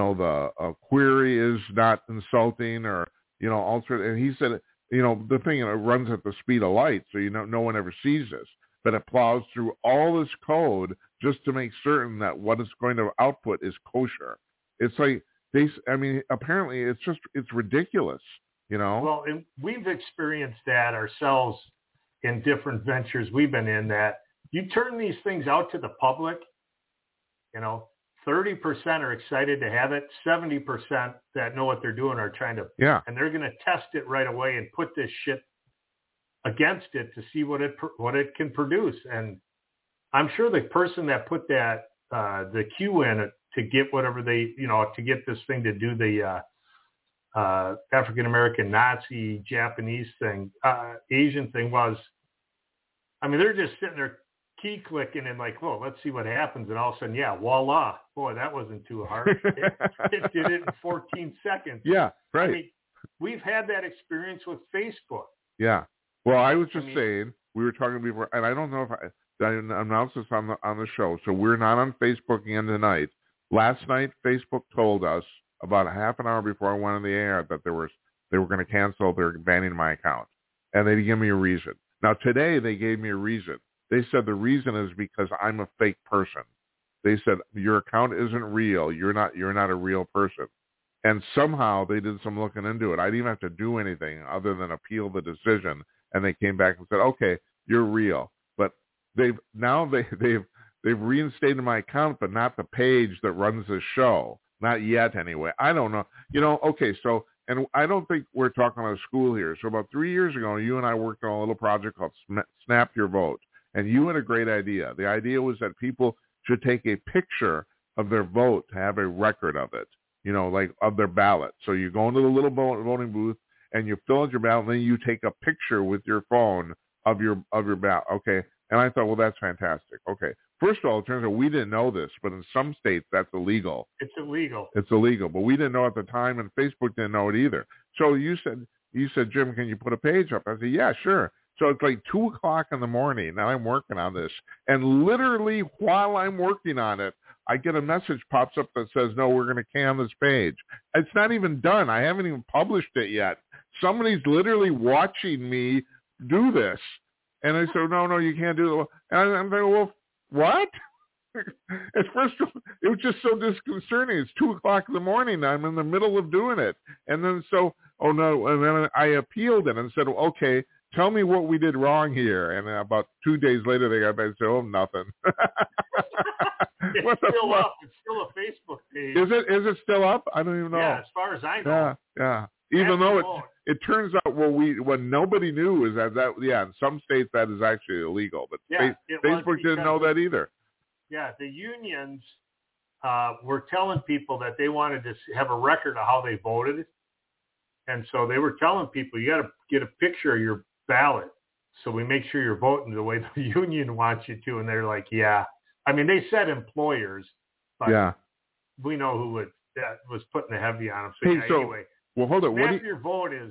A: query is not insulting or altered. And he said, the thing runs at the speed of light, so no one ever sees this. But it plows through all this code just to make certain that what it's going to output is kosher. It's like apparently it's ridiculous,
B: Well, and we've experienced that ourselves in different ventures we've been in, that you turn these things out to the public, 30% are excited to have it. 70% that know what they're doing are trying to, and they're going to test it right away and put this shit against it to see what it can produce. And I'm sure the person that put that the Q in to get whatever they to get this thing to do the African American Nazi Japanese thing, Asian thing was, they're just sitting there key clicking and like, oh, let's see what happens, and all of a sudden, voila, boy, that wasn't too hard. It did it in 14 seconds.
A: Yeah, right.
B: We've had that experience with Facebook.
A: Yeah. Well, I was just saying, we were talking before, and I don't know if I announced this on the show, so we're not on Facebook again tonight. Last night, Facebook told us about a half an hour before I went on the air that they were going to cancel, they're banning my account, and they didn't give me a reason. Now, today, they gave me a reason. They said the reason is because I'm a fake person. They said, your account isn't real. You're not a real person. And somehow they did some looking into it. I didn't even have to do anything other than appeal the decision. And they came back and said, okay, you're real. But they've reinstated my account, but not the page that runs the show. Not yet, anyway. I don't know. Okay, so, and I don't think we're talking about a school here. So about 3 years ago, you and I worked on a little project called Snap Your Vote. And you had a great idea. The idea was that people should take a picture of their vote to have a record of it, like of their ballot. So you go into the little voting booth and you fill out your ballot, and then you take a picture with your phone of your ballot. Okay. And I thought, well, that's fantastic. Okay. First of all, it turns out we didn't know this, but in some states that's illegal.
B: It's illegal.
A: It's illegal, but we didn't know at the time, and Facebook didn't know it either. So you said, Jim, can you put a page up? I said, yeah, sure. So it's like 2:00 in the morning, and I'm working on this. And literally while I'm working on it, I get a message pops up that says, no, we're going to can this page. It's not even done. I haven't even published it yet. Somebody's literally watching me do this. And I said, no, you can't do it. And I'm thinking, well, what? At first, it was just so disconcerting. It's 2:00 in the morning. I'm in the middle of doing it. And then so oh no, and then I appealed it and said, okay, tell me what we did wrong here. And about 2 days later, they got back and said, oh, nothing.
B: It's still up. It's still a Facebook page.
A: Is it still up? I don't even know.
B: Yeah, as far as I know.
A: Yeah. Even though it turns out what nobody knew is that in some states that is actually illegal, but Facebook didn't know that either.
B: Yeah, the unions were telling people that they wanted to have a record of how they voted, and so they were telling people you got to get a picture of your ballot so we make sure you're voting the way the union wants you to. And they're like, yeah. I mean, they said employers, but we know who that was putting the heavy on them. So, anyway.
A: Well, hold on.
B: Half your vote is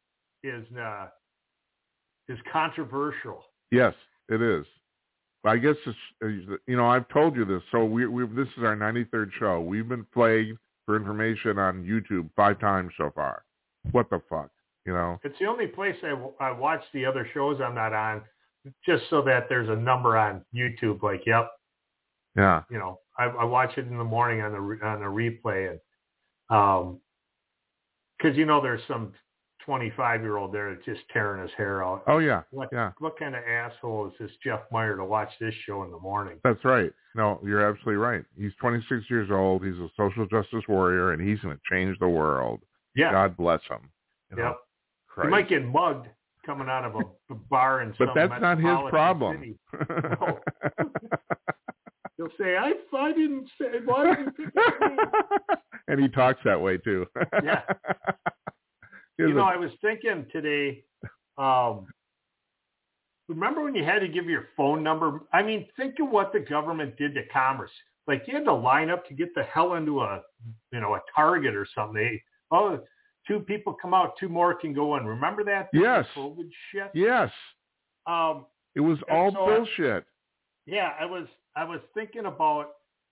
B: controversial.
A: Yes, it is. I guess it's, I've told you this. So this is our 93rd show. We've been flagged for information on YouTube 5 times so far. What the fuck, It's the only place I watch the other shows I'm not on, just so that there's a number on YouTube. Like, yep. Yeah.
B: I watch it in the morning on the replay, and because there's some 25-year-old there that's just tearing his hair out.
A: Oh yeah.
B: What kind of asshole is this Jeff Meyer to watch this show in the morning?
A: That's right. No, you're absolutely right. He's 26 years old. He's a social justice warrior, and he's going to change the world.
B: Yeah.
A: God bless him.
B: Yep. He might get mugged coming out of a bar in some
A: but that's not his problem.
B: City. No. He'll say, I didn't say, why didn't you pick me?
A: And he talks that way too.
B: Yeah. I was thinking today, remember when you had to give your phone number? I mean, think of what the government did to commerce. Like, you had to line up to get the hell into a Target or something. 2 people come out, 2 more can go in. Remember that?
A: Yes.
B: COVID shit?
A: Yes. It was all bullshit.
B: I was thinking about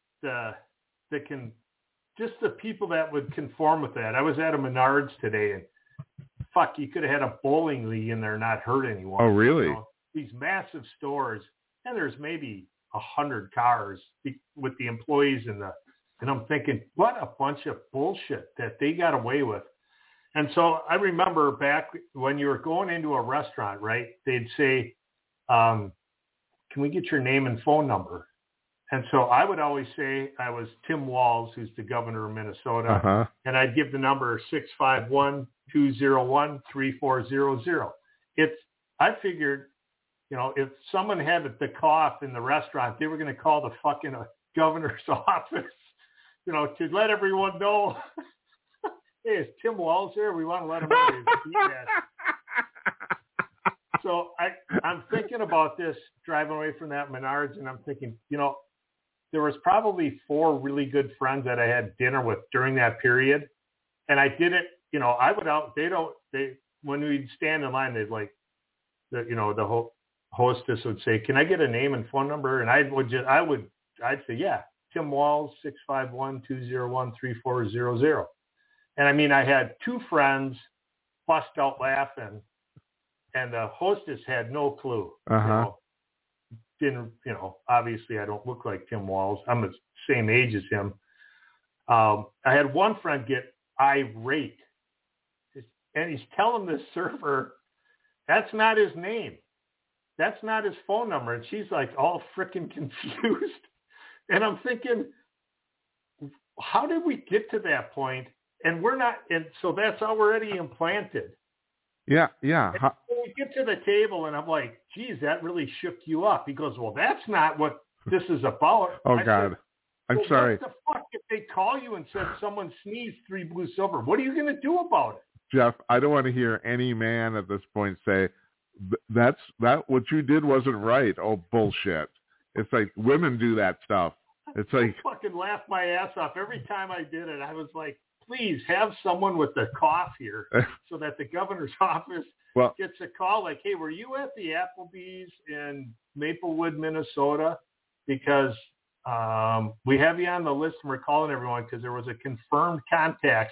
B: just the people that would conform with that. I was at a Menards today, and you could have had a bowling league in there and not hurt anyone.
A: Oh, really?
B: These massive stores, and there's maybe 100 cars with the employees and I'm thinking, what a bunch of bullshit that they got away with. And so I remember back when you were going into a restaurant, right? They'd say, can we get your name and phone number? And so I would always say I was Tim Walz, who's the governor of Minnesota, and I'd give the number 651-201-3400. I figured, if someone had the cough in the restaurant, they were going to call the fucking governor's office, to let everyone know, hey, is Tim Walz here? We want to let him know he's that. So I'm thinking about this driving away from that Menards, and I'm thinking, there was probably 4 really good friends that I had dinner with during that period. And I did it, when we'd stand in line, they'd the hostess would say, can I get a name and phone number? And I'd say, yeah, Tim Walz, 651-201-3400. And I mean, I had 2 friends bust out laughing, and the hostess had no clue. Obviously I don't look like Tim Walz. I'm the same age as him. I had one friend get irate, and he's telling the server, that's not his name. That's not his phone number. And she's like all freaking confused. And I'm thinking, how did we get to that point? And we're not, and so that's already implanted.
A: Yeah.
B: And we get to the table, and I'm like, geez, that really shook you up. He goes, well, that's not what this is about.
A: Oh, God. I'm sorry.
B: What the fuck if they call you and said someone sneezed 3 blue silver? What are you going to do about it?
A: Jeff, I don't want to hear any man at this point say, that what you did wasn't right. Oh, bullshit. It's like women do that stuff. It's like,
B: I fucking laughed my ass off every time I did it. I was like, please have someone with the cough here so that the governor's office gets a call like, hey, were you at the Applebee's in Maplewood, Minnesota? Because we have you on the list and we're calling everyone because there was a confirmed contact.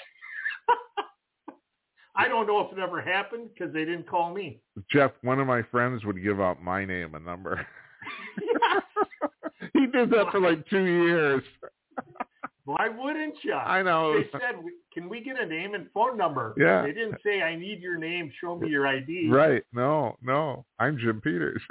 B: I don't know if it ever happened because they didn't call me.
A: Jeff, one of my friends would give out my name and number. He did that for like 2 years.
B: Why wouldn't you?
A: I know.
B: They said, can we get a name and phone number?
A: Yeah.
B: They didn't say, I need your name. Show me your ID.
A: Right. No. I'm Jim Peters.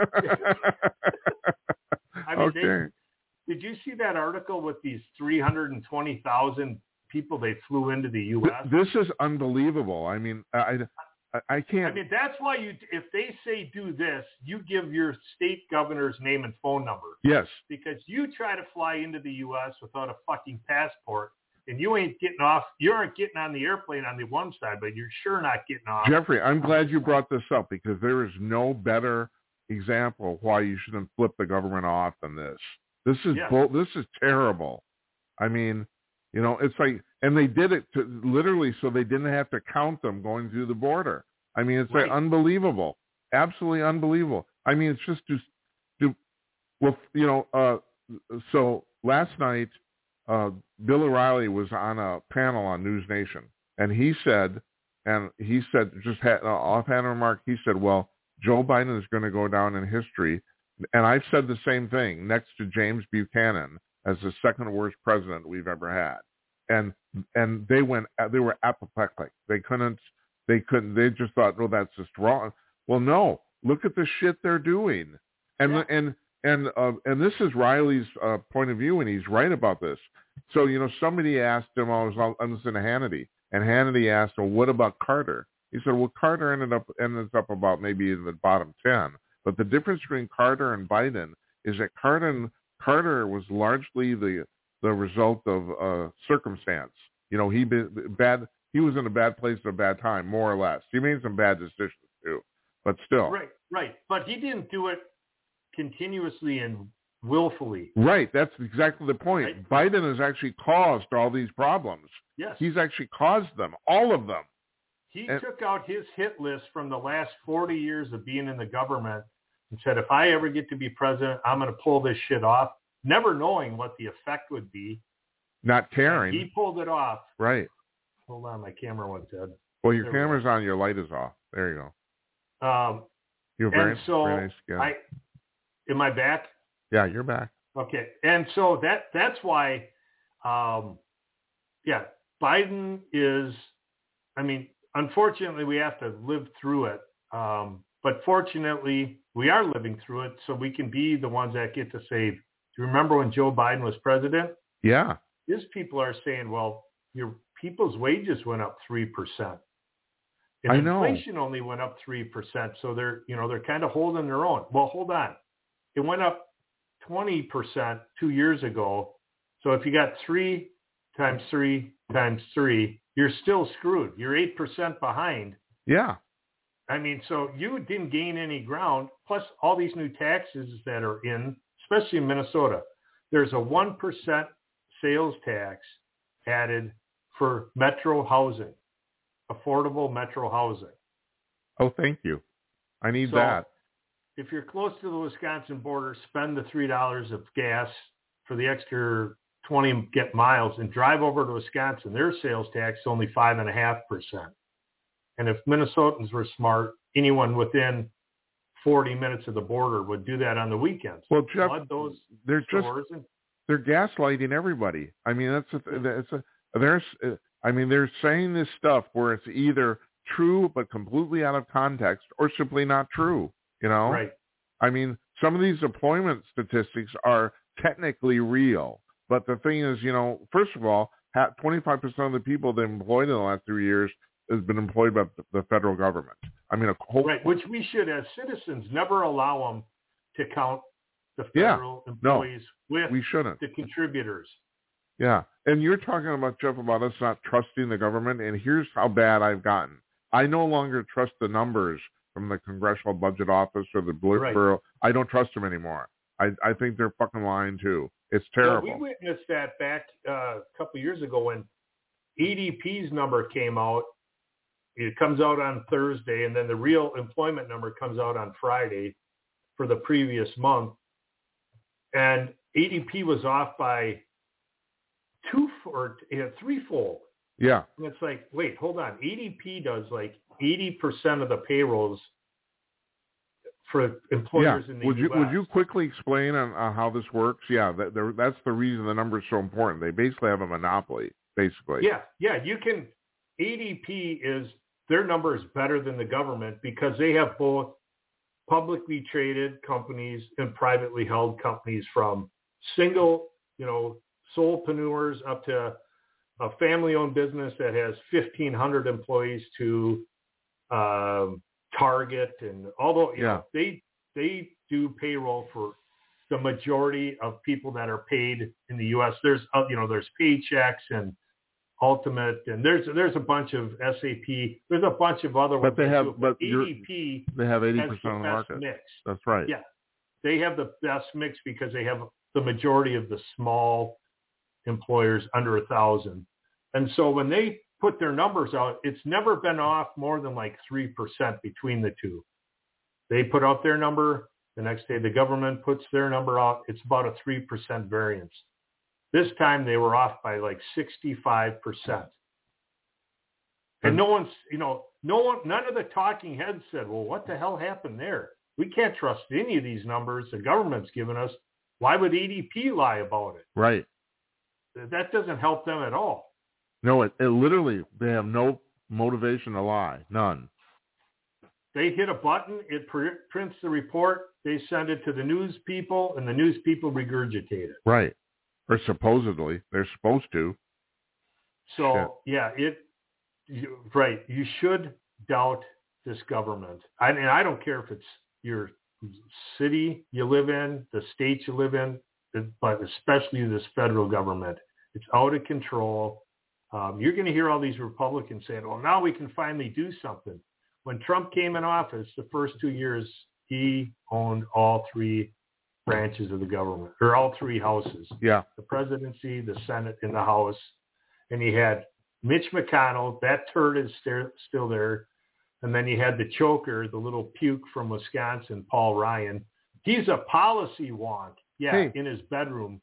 B: I mean,
A: okay.
B: did you see that article with these 320,000 people they flew into the U.S.?
A: This is unbelievable. I mean, I can't.
B: I mean, that's why if they say do this, you give your state governor's name and phone number.
A: Yes.
B: Because you try to fly into the U.S. without a fucking passport, and you aren't getting on the airplane on the one side, but you're sure not getting off.
A: Jeffrey, I'm glad you brought this up because there is no better example of why you shouldn't flip the government off than this. This is this is terrible. I mean, you know, it's like, and they did it literally so they didn't have to count them going through the border. I mean, it's like unbelievable, absolutely unbelievable. I mean, it's just well, you know. So last night, Bill O'Reilly was on a panel on News Nation, and he said just offhand remark. He said, "Well, Joe Biden is going to go down in history." And I've said the same thing next to James Buchanan as the second worst president we've ever had. And they were apoplectic. They just thought, no, that's just wrong. Well, no, look at the shit they're doing. And this is Riley's point of view, and he's right about this. So, you know, somebody asked him, I was listening to Hannity, and Hannity asked, well, what about Carter? He said, well, Carter ended up about maybe in the bottom 10. But the difference between Carter and Biden is that Carter was largely the result of circumstance. You know, he was in a bad place at a bad time, more or less. He made some bad decisions too, but still.
B: Right. But he didn't do it continuously and willfully.
A: Right. That's exactly the point. Right? Biden has actually caused all these problems.
B: Yes.
A: He's actually caused them, all of them.
B: He took out his hit list from the last 40 years of being in the government and said, if I ever get to be president, I'm going to pull this shit off, never knowing what the effect would be.
A: Not caring.
B: And he pulled it off.
A: Right.
B: Hold on, my camera went dead.
A: Well, your camera's on, your light is off. There you go. You're very nice again.
B: Am I back?
A: Yeah, you're back.
B: Okay. And so that's why, Biden is, I mean, unfortunately, we have to live through it. But fortunately, we are living through it, so we can be the ones that get to say, do you remember when Joe Biden was president?
A: Yeah.
B: His people are saying, well, your people's wages went up 3%. And
A: I know.
B: Inflation only went up 3%. So they're kind of holding their own. Well, hold on. It went up 20% 2 years ago. So if you got 3 times 3 times 3, you're still screwed. You're 8% behind.
A: Yeah.
B: I mean, so you didn't gain any ground, plus all these new taxes that are in, especially in Minnesota. There's a 1% sales tax added for metro housing, affordable metro housing.
A: Oh, thank you. I need that.
B: If you're close to the Wisconsin border, spend the $3 of gas for the extra 20 miles and drive over to Wisconsin. Their sales tax is only 5.5%. And if Minnesotans were smart, anyone within 40 minutes of the border would do that on the weekends.
A: Well, Jeff, they're gaslighting everybody. I mean, they're saying this stuff where it's either true but completely out of context or simply not true. You know,
B: right?
A: I mean, some of these employment statistics are technically real, but the thing is, you know, first of all, 25% of the people they employed in the last 3 years has been employed by the federal government. I mean,
B: which we should, as citizens, never allow them to count the federal employees with the contributors.
A: Yeah, and you're talking about, Jeff, about us not trusting the government, and here's how bad I've gotten. I no longer trust the numbers from the Congressional Budget Office or the Bureau. I don't trust them anymore. I think they're fucking lying too. It's terrible.
B: Well, we witnessed that back a couple of years ago when ADP's number came out. It comes out on Thursday, and then the real employment number comes out on Friday for the previous month. And ADP was off by threefold.
A: Yeah.
B: And it's like, wait, hold on. ADP does like 80% of the payrolls for employers in the U.S.
A: Would you quickly explain on how this works? Yeah, that's the reason the number is so important. They basically have a monopoly, basically.
B: Yeah. You can. ADP is their number is better than the government because they have both publicly traded companies and privately held companies, from single, solopreneurs up to a family-owned business that has 1,500 employees to Target, and although they do payroll for the majority of people that are paid in the U.S. There's Paychex and Ultimate, and there's a bunch of SAP. There's a bunch of other ones.
A: But
B: ADP.
A: They have 80%
B: of
A: the market.
B: Mix.
A: That's right.
B: Yeah, they have the best mix because they have the majority of the small employers under 1,000, and so when they put their numbers out, it's never been off more than like 3% between the two. They put out their number, the next day the government puts their number out. It's about a 3% variance. This time they were off by like 65%. And none of the talking heads said, well, what the hell happened there? We can't trust any of these numbers the government's given us. Why would ADP lie about it?
A: Right.
B: That doesn't help them at all.
A: No, it literally, they have no motivation to lie. None.
B: They hit a button, it prints the report, they send it to the news people, and the news people regurgitate it.
A: Right. Or supposedly. They're supposed to.
B: So, right. You should doubt this government. I don't care if it's your city you live in, the state you live in, but especially this federal government. It's out of control. You're going to hear all these Republicans saying, well, now we can finally do something. When Trump came in office, the first 2 years, he owned all three branches of the government, or all three houses.
A: Yeah.
B: The presidency, the Senate, and the House. And he had Mitch McConnell, that turd is still there. And then he had the choker, the little puke from Wisconsin, Paul Ryan. He's a policy wonk. Yeah, in his bedroom.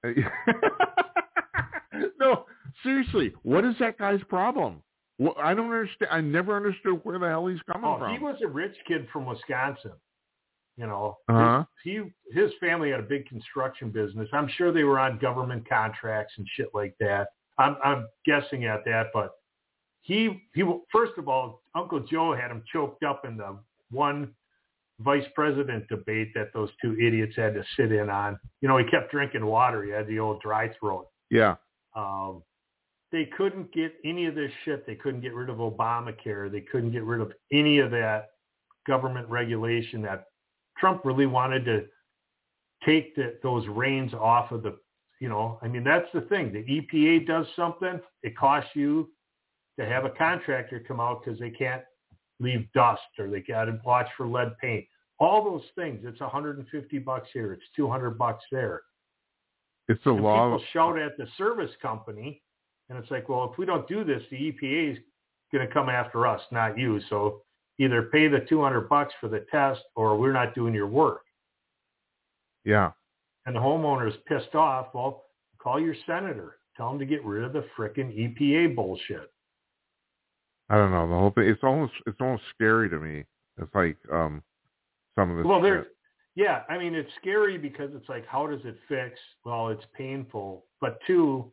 A: No, seriously, what is that guy's problem? Well, I don't understand. I never understood where the hell he's coming from.
B: He was a rich kid from Wisconsin.
A: Uh-huh.
B: His family had a big construction business. I'm sure they were on government contracts and shit like that. I'm guessing at that, but he first of all, Uncle Joe had him choked up in the one vice president debate that those two idiots had to sit in on. He kept drinking water. He had the old dry throat.
A: Yeah.
B: They couldn't get any of this shit. They couldn't get rid of Obamacare. They couldn't get rid of any of that government regulation that Trump really wanted to take those reins off of the, that's the thing. The EPA does something. It costs you to have a contractor come out because they can't leave dust, or they got to watch for lead paint. All those things. It's $150 here. It's $200 there.
A: It's a law.
B: People shout at the service company, and it's like, well, if we don't do this, the EPA is going to come after us, not you. So either pay the $200 for the test, or we're not doing your work.
A: Yeah.
B: And the homeowner is pissed off. Well, call your senator. Tell him to get rid of the frickin' EPA bullshit.
A: I don't know. The whole thing. It's almost scary to me. It's like some of this.
B: Well, it's scary because it's like, how does it fix? Well, it's painful, but two,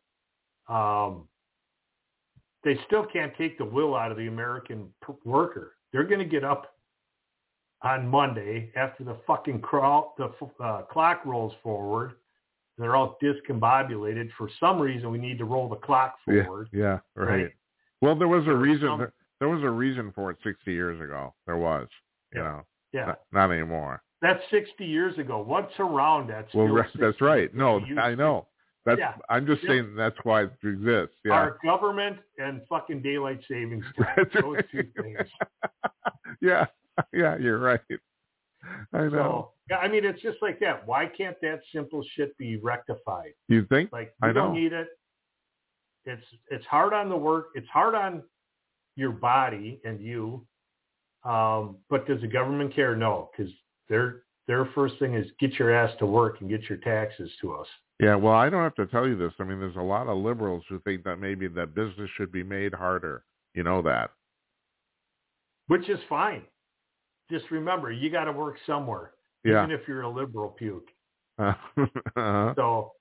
B: they still can't take the will out of the American worker. They're going to get up on Monday after the fucking clock rolls forward. They're all discombobulated. For some reason, we need to roll the clock forward.
A: Yeah, right. Well, there was a reason. There was a reason for it 60 years ago. There was,
B: Yeah.
A: Not anymore.
B: That's 60 years ago. What's around that?
A: That's right. No, I know. I'm just saying that's why it exists. Yeah.
B: Our government and fucking daylight savings time. Those two things.
A: Yeah, you're right. I know.
B: So, it's just like that. Why can't that simple shit be rectified?
A: You think?
B: Like, you don't need it. It's hard on the work. It's hard on your body and you. But does the government care? No, because their first thing is get your ass to work and get your taxes to us.
A: Yeah, well, I don't have to tell you this. There's a lot of liberals who think that maybe that business should be made harder. You know that.
B: Which is fine. Just remember, you got to work somewhere.
A: Yeah.
B: even if you're a liberal puke.
A: Uh-huh.
B: So,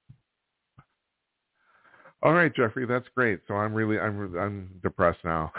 A: all right, Jeffrey, that's great. So I'm depressed now.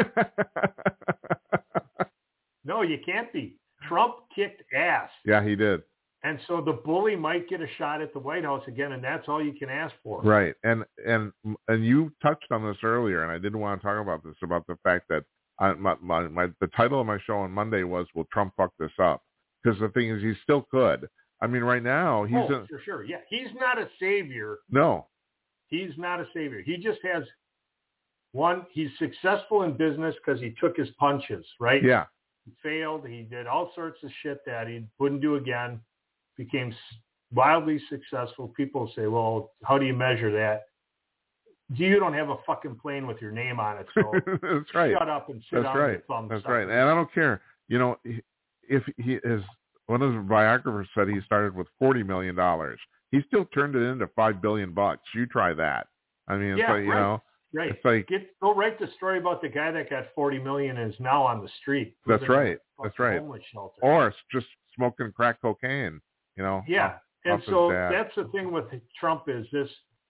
B: no, you can't be. Trump kicked ass.
A: Yeah, he did.
B: And so the bully might get a shot at the White House again, and that's all you can ask for.
A: Right. And you touched on this earlier, and I didn't want to talk about this, about the fact that the title of my show on Monday was, "Will Trump fuck this up?" Because the thing is, he still could. I mean, right now,
B: for sure. Yeah, he's not a savior.
A: No.
B: He's not a savior. He just has he's successful in business because he took his punches, right?
A: Yeah.
B: He failed. He did all sorts of shit that he wouldn't do again. Became wildly successful. People say, well, how do you measure that? You don't have a fucking plane with your name on it, so
A: that's right.
B: Shut up and sit on your thumbs.
A: That's right. And I don't care. You know, if he is, one of his biographers said he started with $40 million. He still turned it into $5 billion. You try that. I mean, it's like, you know,
B: right.
A: It's like,
B: go write the story about the guy that got $40 million and is now on the street.
A: That's right. That's right.
B: Homeless shelter.
A: Or just smoking crack cocaine, you know.
B: Yeah. And so that's the thing with Trump is this.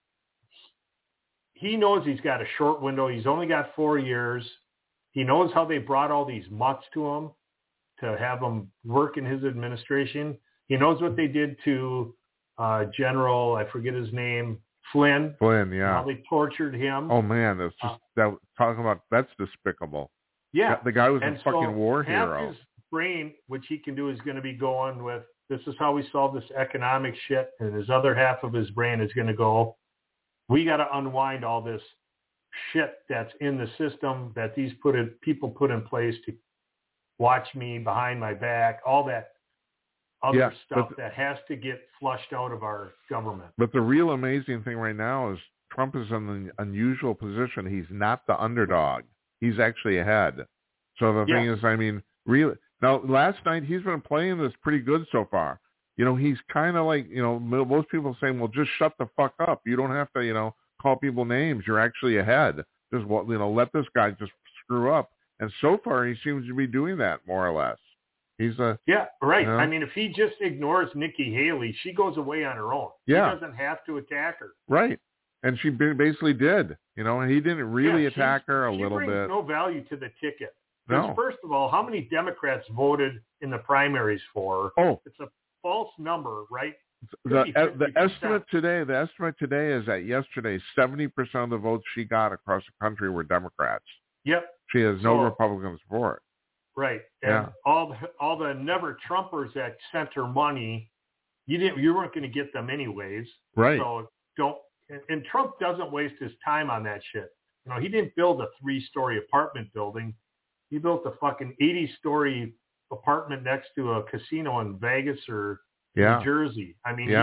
B: He knows he's got a short window. He's only got 4 years. He knows how they brought all these mutts to him to have him work in his administration. He knows what they did to General, I forget his name, Flynn.
A: Yeah.
B: How they tortured him.
A: Oh man, it's just talking about, that's despicable.
B: Yeah.
A: The guy was a fucking
B: so
A: war hero.
B: Half his brain, which he can do, is going to be going with, this is how we solve this economic shit. And his other half of his brain is going to go, we got to unwind all this shit that's in the system that these people put in place to watch me behind my back, all that other stuff that has to get flushed out of our government.
A: But the real amazing thing right now is Trump is in an unusual position. He's not the underdog. He's actually ahead. So the thing is, I mean, really, now last night he's been playing this pretty good so far. You know, he's kind of like, you know, most people saying, well, just shut the fuck up. You don't have to, you know, call people names. You're actually ahead. Just, you know, let this guy just screw up. And so far, he seems to be doing that more or less. He's
B: yeah, right.
A: You know?
B: I mean, if he just ignores Nikki Haley, she goes away on her own.
A: Yeah.
B: He doesn't have to attack her.
A: Right. And she basically did, you know, and he didn't really attack her a little bit.
B: She brings no value to the ticket. Because first of all, how many Democrats voted in the primaries for her?
A: Oh.
B: It's a false number, right?
A: The estimate today is that yesterday 70% of the votes she got across the country were Democrats.
B: Yep.
A: She has no Republican support.
B: Right. And all the never Trumpers that sent her money, you weren't going to get them anyways.
A: Right.
B: So and Trump doesn't waste his time on that shit. You know, he didn't build a 3-story apartment building. He built a fucking 80-story apartment next to a casino in Vegas or New Jersey. I mean,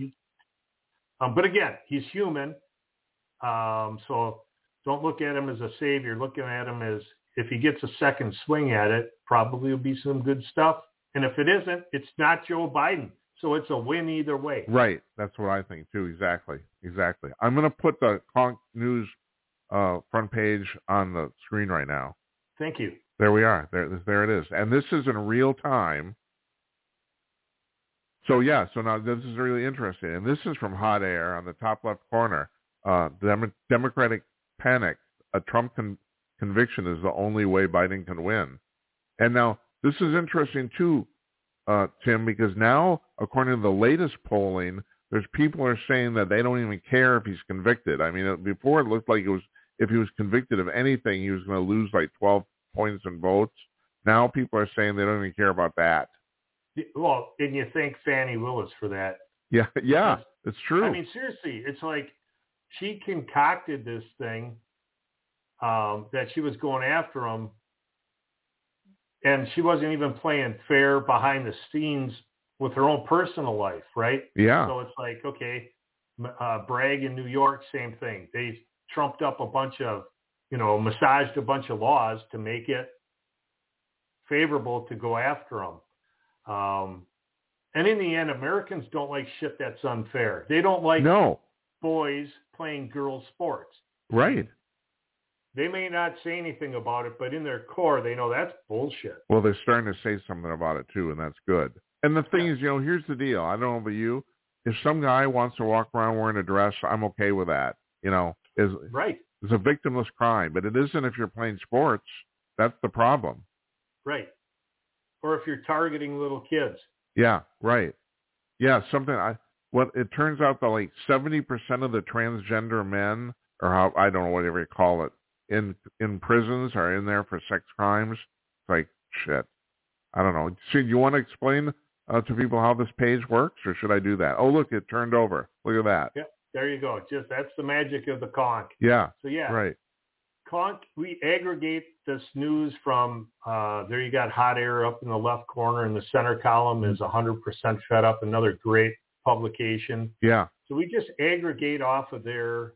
B: but again, he's human. So don't look at him as a savior. Looking at him as, if he gets a second swing at it, probably will be some good stuff. And if it isn't, it's not Joe Biden. So it's a win either way.
A: Right. That's what I think too. Exactly. I'm going to put the Conk News front page on the screen right now.
B: Thank you.
A: There we are. There it is. And this is in real time. So so now this is really interesting. And this is from Hot Air on the top left corner. Democratic panic. A Trump conviction is the only way Biden can win. And now this is interesting too, Tim, because now, according to the latest polling, there's people are saying that they don't even care if he's convicted. I mean, before it looked like if he was convicted of anything, he was going to lose like 12 points in votes. Now people are saying they don't even care about that.
B: Well, and you thank Fannie Willis for that.
A: Yeah, it's true.
B: I mean, seriously, it's like she concocted this thing that she was going after him, and she wasn't even playing fair behind the scenes with her own personal life, right?
A: Yeah.
B: So it's like, okay, Bragg in New York, same thing. They trumped up a bunch of, massaged a bunch of laws to make it favorable to go after them. And in the end, Americans don't like shit that's unfair. They don't like boys playing girls' sports.
A: Right.
B: They may not say anything about it, but in their core, they know that's bullshit.
A: Well, they're starting to say something about it, too, and that's good. And the thing is, here's the deal. I don't know about you. If some guy wants to walk around wearing a dress, I'm okay with that.
B: Right.
A: It's a victimless crime, but it isn't if you're playing sports. That's the problem.
B: Right. Or if you're targeting little kids.
A: Yeah, right. Yeah, it turns out that like 70% of the transgender men, or I don't know, whatever you call it, in prisons are in there for sex crimes. It's like, shit. I don't know. So you want to explain to people how this page works, or should I do that? Oh, look, it turned over. Look at that.
B: Yep. There you go. That's the magic of the conch.
A: Yeah.
B: So yeah.
A: Right.
B: Conch, we aggregate this news from, there you got Hot Air up in the left corner, and the center column is 100% Fed Up, another great publication.
A: Yeah.
B: So we just aggregate off of their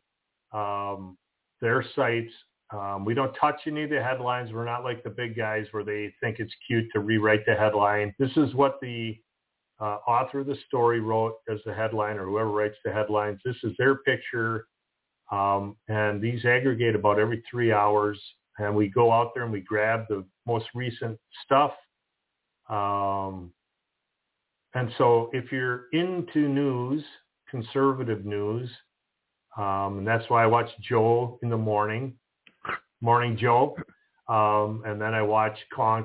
B: sites. We don't touch any of the headlines. We're not like the big guys where they think it's cute to rewrite the headline. This is what the author of the story wrote as the headline, or whoever writes the headlines. This is their picture. And these aggregate about every 3 hours, and we go out there and we grab the most recent stuff. And so if you're into news, conservative news, and that's why I watch Joe in the morning Joe, and then I watch Conch.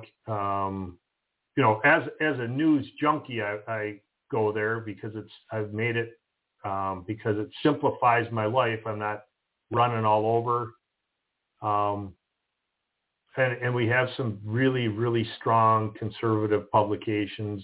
B: As a news junkie, I go there because I've made it. Because it simplifies my life. I'm not running all over. And we have some really, really strong conservative publications,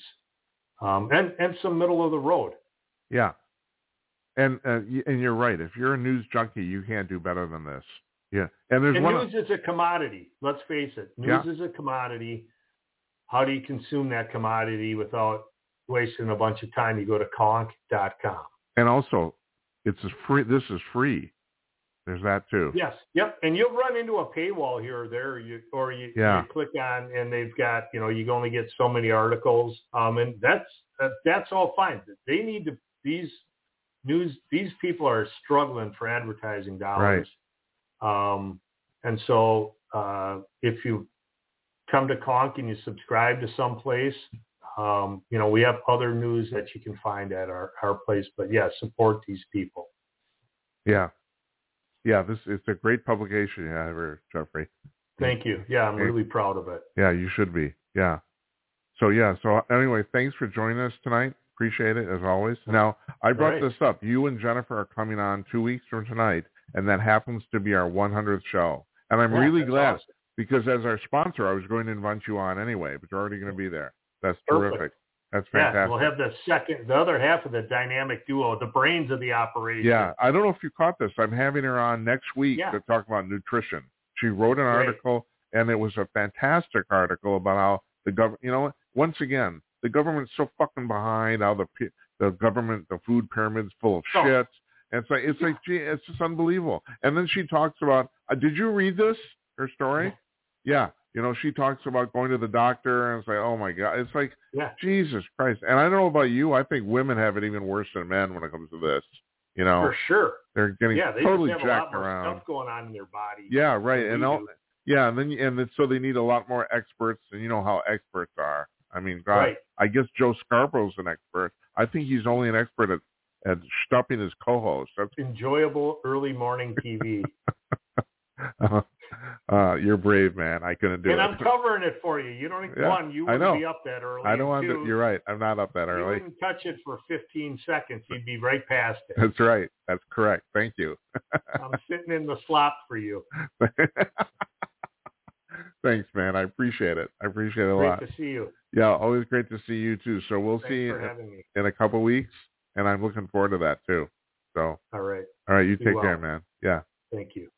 B: and some middle of the road.
A: Yeah. And you're right. If you're a news junkie, you can't do better than this. Yeah. And
B: news is a commodity. Let's face it. News is a commodity. How do you consume that commodity without wasting a bunch of time? You go to conch.com.
A: And also, this is free. There's that too.
B: Yes. Yep. And you'll run into a paywall here or there, you click on, and they've got, you can only get so many articles. And that's all fine. They need to, these people are struggling for advertising dollars. Right. And so, if you come to Conch and you subscribe to some place, we have other news that you can find at our place, but support these people. Yeah.
A: Yeah. It's a great publication you have here, Jeffrey.
B: Thank you. Yeah. I'm really proud of it.
A: Yeah, you should be. Yeah. So anyway, thanks for joining us tonight. Appreciate it as always. Now, I brought this up. You and Jennifer are coming on 2 weeks from tonight, and that happens to be our 100th show. And I'm really glad because as our sponsor, I was going to invite you on anyway, but you're already going to be there. That's terrific. Perfect. That's fantastic.
B: Yeah, we'll have the other half of the dynamic duo, the brains of the operation.
A: Yeah, I don't know if you caught this. I'm having her on next week to talk about nutrition. She wrote an article, and it was a fantastic article about how the government, once again, the government's so fucking behind, how the government, the food pyramid's full of shit. And it's like, gee, it's just unbelievable. And then she talks about, did you read this, her story? Yeah. She talks about going to the doctor and it's like, oh my God. It's like, Jesus Christ. And I don't know about you. I think women have it even worse than men when it comes to this.
B: For sure.
A: They're getting totally
B: just have
A: jacked
B: a lot more
A: around.
B: Stuff going on in their body.
A: Yeah, right. And so they need a lot more experts, and you know how experts are. I mean, God, I guess Joe Scarborough's an expert. I think he's only an expert at stopping his co-host. That's
B: enjoyable early morning TV.
A: You're brave, man. I couldn't do it.
B: And I'm covering it for you. You don't you wouldn't be up that early.
A: I don't want to. You're right. I'm not up that early.
B: You wouldn't touch it for 15 seconds. You'd be right past it.
A: That's right. That's correct. Thank you.
B: I'm sitting in the slop for you.
A: Thanks, man. I appreciate it. I appreciate it a lot.
B: Great to see you.
A: Yeah, always great to see you too. So we'll see you in a couple of weeks, and I'm looking forward to that too. So
B: all right.
A: You take care, man. Yeah.
B: Thank you.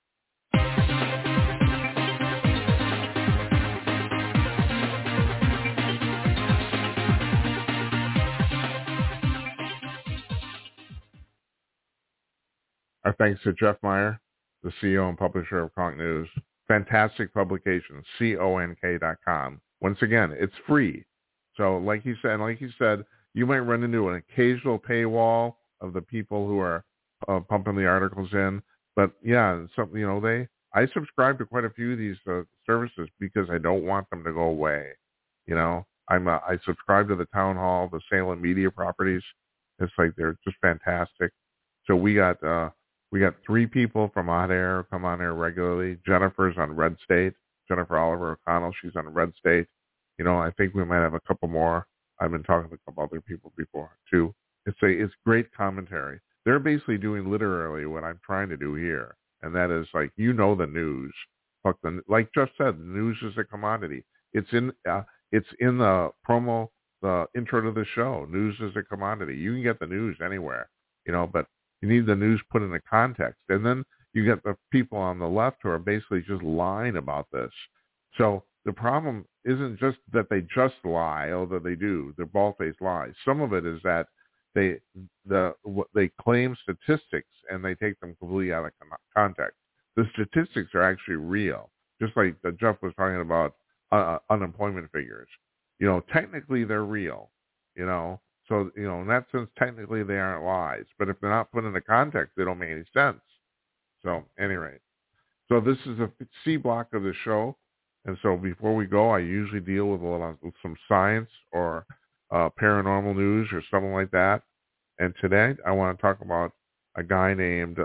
A: Our thanks to Jeff Meyer, the CEO and publisher of Conch News. Fantastic publication, CONK.com. Once again, it's free. So like you said, you might run into an occasional paywall of the people who are pumping the articles in. But I subscribe to quite a few of these services because I don't want them to go away. I subscribe to the Town Hall, the Salem Media Properties. It's like they're just fantastic. So we got 3 people from On Air come on air regularly. Jennifer's on Red State. Jennifer Oliver O'Connell, she's on Red State. I think we might have a couple more. I've been talking to a couple other people before too. It's great commentary. They're basically doing literally what I'm trying to do here, and that is like the news. Like Jeff said, the news is a commodity. It's in the promo, the intro to the show. News is a commodity. You can get the news anywhere, but you need the news put into context. And then you get the people on the left who are basically just lying about this. So the problem isn't just that they just lie, although they do. They're bald-faced lies. Some of it is that they claim statistics and they take them completely out of context. The statistics are actually real, just like Jeff was talking about unemployment figures. Technically they're real. So in that sense, technically they aren't lies. But if they're not put into context, they don't make any sense. So, anyway, so this is a C block of the show. And so before we go, I usually deal with some science or paranormal news or something like that. And today I want to talk about a guy named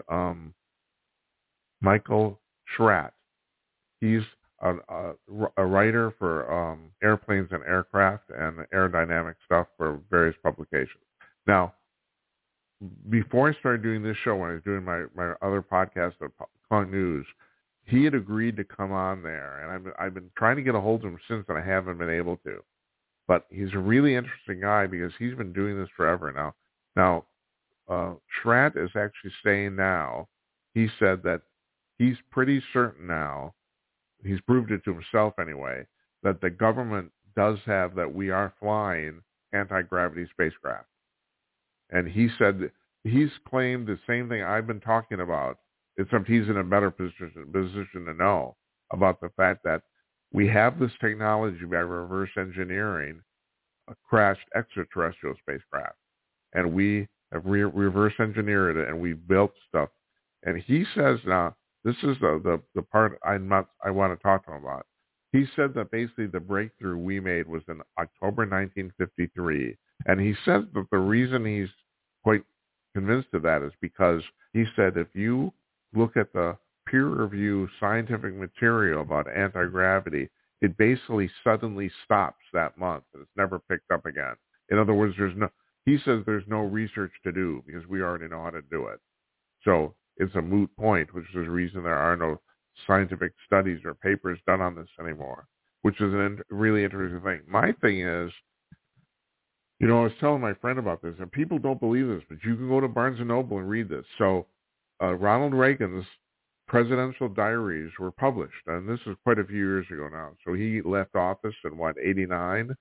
A: Michael Schratt. He's a writer for airplanes and aircraft and aerodynamic stuff for various publications. Now, before I started doing this show, when I was doing my other podcast, Clunk News, he had agreed to come on there, and I've been trying to get a hold of him since, and I haven't been able to. But he's a really interesting guy because he's been doing this forever now. Now, Schratt is actually saying now, he said that he's pretty certain now, he's proved it to himself anyway, that the government does have that we are flying anti-gravity spacecraft. And he said he's claimed the same thing I've been talking about, except he's in a better position to know about the fact that we have this technology by reverse engineering crashed extraterrestrial spacecraft. And we have reverse engineered it, and we built stuff. And he says now, this is the part I want to talk to him about. He said that basically the breakthrough we made was in October 1953. And he says that the reason he's quite convinced of that is because he said if you look at the peer-reviewed scientific material about anti-gravity, it basically suddenly stops that month, and it's never picked up again. In other words, he says there's no research to do because we already know how to do it. So it's a moot point, which is the reason there are no scientific studies or papers done on this anymore, which is a really interesting thing. My thing is, I was telling my friend about this, and people don't believe this, but you can go to Barnes & Noble and read this. So Ronald Reagan's presidential diaries were published, and this is quite a few years ago now. So he left office in, 89?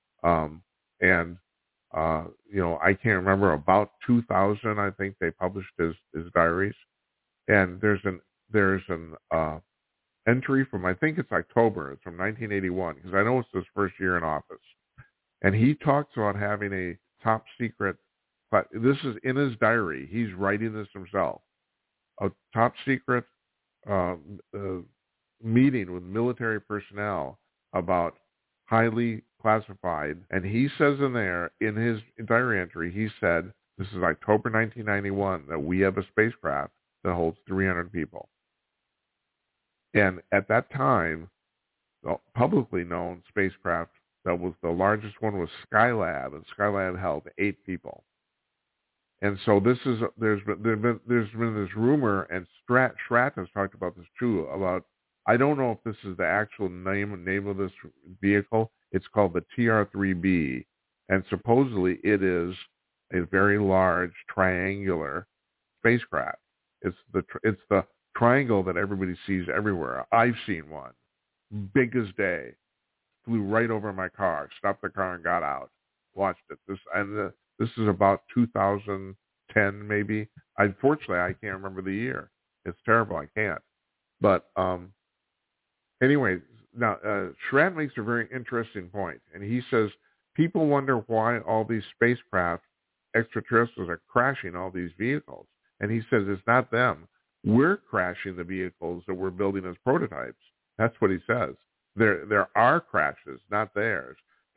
A: I can't remember, about 2000, I think they published his diaries. And there's an entry from, I think it's October, it's from 1981, because I know it's his first year in office. And he talks about having a top secret, but this is in his diary. He's writing this himself. A top secret meeting with military personnel about highly classified. And he says in there, in his diary entry, he said, this is October 1991, that we have a spacecraft that holds 300 people. And at that time, the publicly known spacecraft that was the largest one was Skylab, and Skylab held 8 people. And so there's been this rumor, and Schratt has talked about this too, about, I don't know if this is the actual name of this vehicle. It's called the TR-3B, and supposedly it is a very large triangular spacecraft. It's the triangle that everybody sees everywhere. I've seen one, big as day. Flew right over my car, stopped the car and got out, watched it. This is about 2010 maybe. Unfortunately, I can't remember the year. It's terrible. I can't. But anyway, now Schratt makes a very interesting point, and he says people wonder why all these spacecraft, extraterrestrials, are crashing all these vehicles. And he says it's not them. We're crashing the vehicles that we're building as prototypes. That's what he says. There are crashes, not theirs.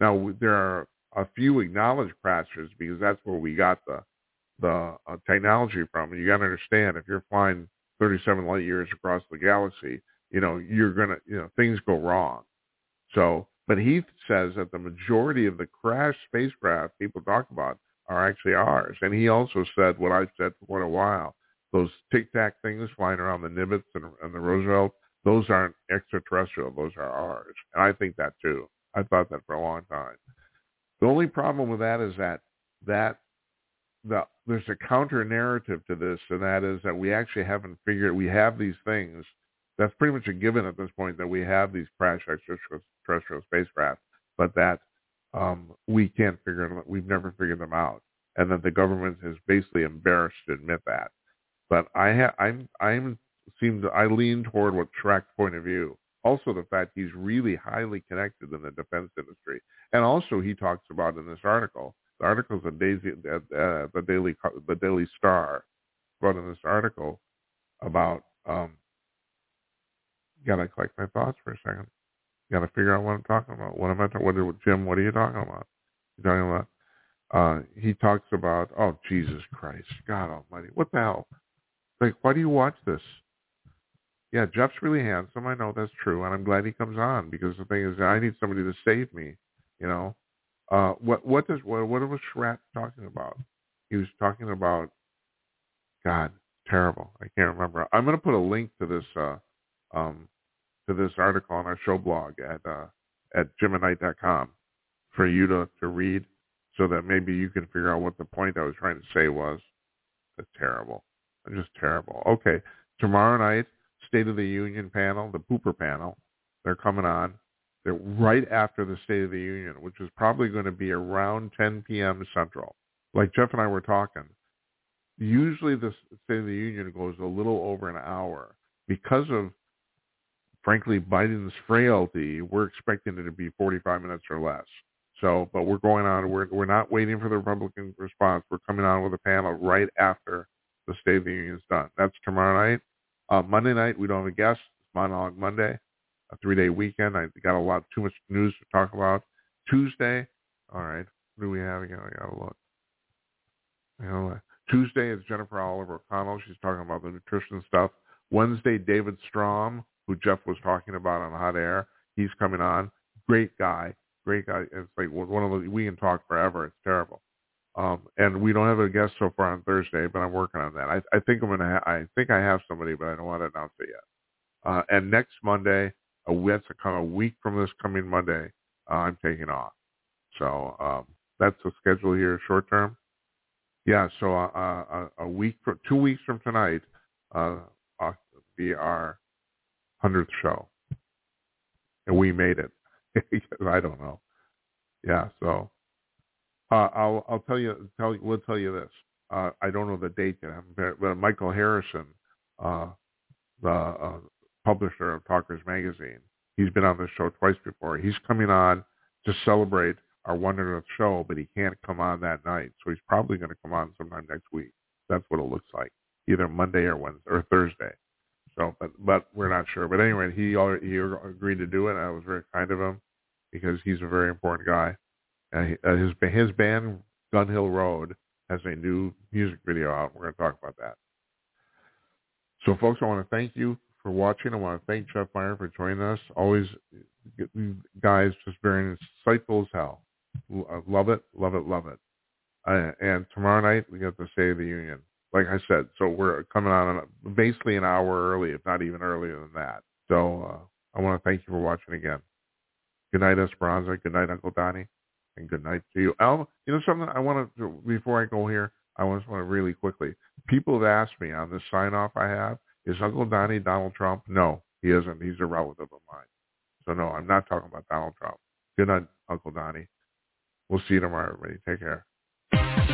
A: Now, there are a few acknowledged crashes because that's where we got the technology from. And you got to understand, if you're flying 37 light years across the galaxy, you're going to, things go wrong. So, but he says that the majority of the crashed spacecraft people talk about are actually ours. And he also said what I've said for quite a while. Those Tic Tac things flying around the Nimitz and the Roosevelt, those aren't extraterrestrial. Those are ours. And I think that too. I thought that for a long time. The only problem with that is that there's a counter narrative to this, and that is that we actually haven't figured, we have these things. That's pretty much a given at this point, that we have these crashed extraterrestrial spacecraft, but that we can't figure them. We've never figured them out, and that the government is basically embarrassed to admit that. But I lean toward what Schrack's point of view. Also, the fact he's really highly connected in the defense industry, and also he talks about in this article. The article's the Daily Star, wrote in this article about. Gotta collect my thoughts for a second. Gotta figure out what I'm talking about. What am I talking? Jim, what are you talking about? You're talking about. He talks about. Oh, Jesus Christ, God Almighty, what the hell? Like, why do you watch this? Yeah, Jeff's really handsome. I know that's true, and I'm glad he comes on, because the thing is, I need somebody to save me. What was Schratt talking about? He was talking about, God, terrible. I can't remember. I'm going to put a link to this article on our show blog at jimandknight.com for you to read, so that maybe you can figure out what the point I was trying to say was. That's terrible. Just terrible. Okay, tomorrow night, State of the Union panel, the pooper panel, they're coming on. They're right after the State of the Union, which is probably going to be around 10 p.m. Central. Like Jeff and I were talking, usually the State of the Union goes a little over an hour. Because of, frankly, Biden's frailty, we're expecting it to be 45 minutes or less. So, but we're going on. We're not waiting for the Republican response. We're coming on with a panel right after the State of the Union is done. That's tomorrow night. Monday night, we don't have a guest. It's Monologue Monday, a 3-day weekend. I got too much news to talk about. Tuesday, all right, what do we have again? I got to look. Tuesday is Jennifer Oliver O'Connell. She's talking about the nutrition stuff. Wednesday, David Strom, who Jeff was talking about on Hot Air. He's coming on. Great guy. It's like one of those, we can talk forever. It's terrible. And we don't have a guest so far on Thursday, but I'm working on that. I think I think I have somebody, but I don't want to announce it yet. And next Monday, that's a week from this coming Monday, I'm taking off. So that's the schedule here, short term. Yeah. So a week, 2 weeks from tonight, will be our 100th show, and we made it. I don't know. Yeah. So. I'll tell you. We'll tell you this. I don't know the date yet, but Michael Harrison, the publisher of Talkers Magazine, he's been on this show twice before. He's coming on to celebrate our 100th show, but he can't come on that night, so he's probably going to come on sometime next week. That's what it looks like, either Monday or Wednesday or Thursday. So, but we're not sure. But anyway, he agreed to do it. I was very kind of him, because he's a very important guy. His band, Gun Hill Road, has a new music video out. We're going to talk about that. So, folks, I want to thank you for watching. I want to thank Jeff Meyer for joining us. Always, guys, just very insightful as hell. I love it, love it, love it. And tomorrow night, we got the State of the Union. Like I said, so we're coming on basically an hour early, if not even earlier than that. So I want to thank you for watching again. Good night, Esperanza. Good night, Uncle Donnie. And good night to you. Al, you know something I want to, before I go here, I just want to really quickly. People have asked me on this sign-off I have, is Uncle Donnie Donald Trump? No, he isn't. He's a relative of mine. So, no, I'm not talking about Donald Trump. Good night, Uncle Donnie. We'll see you tomorrow, everybody. Take care.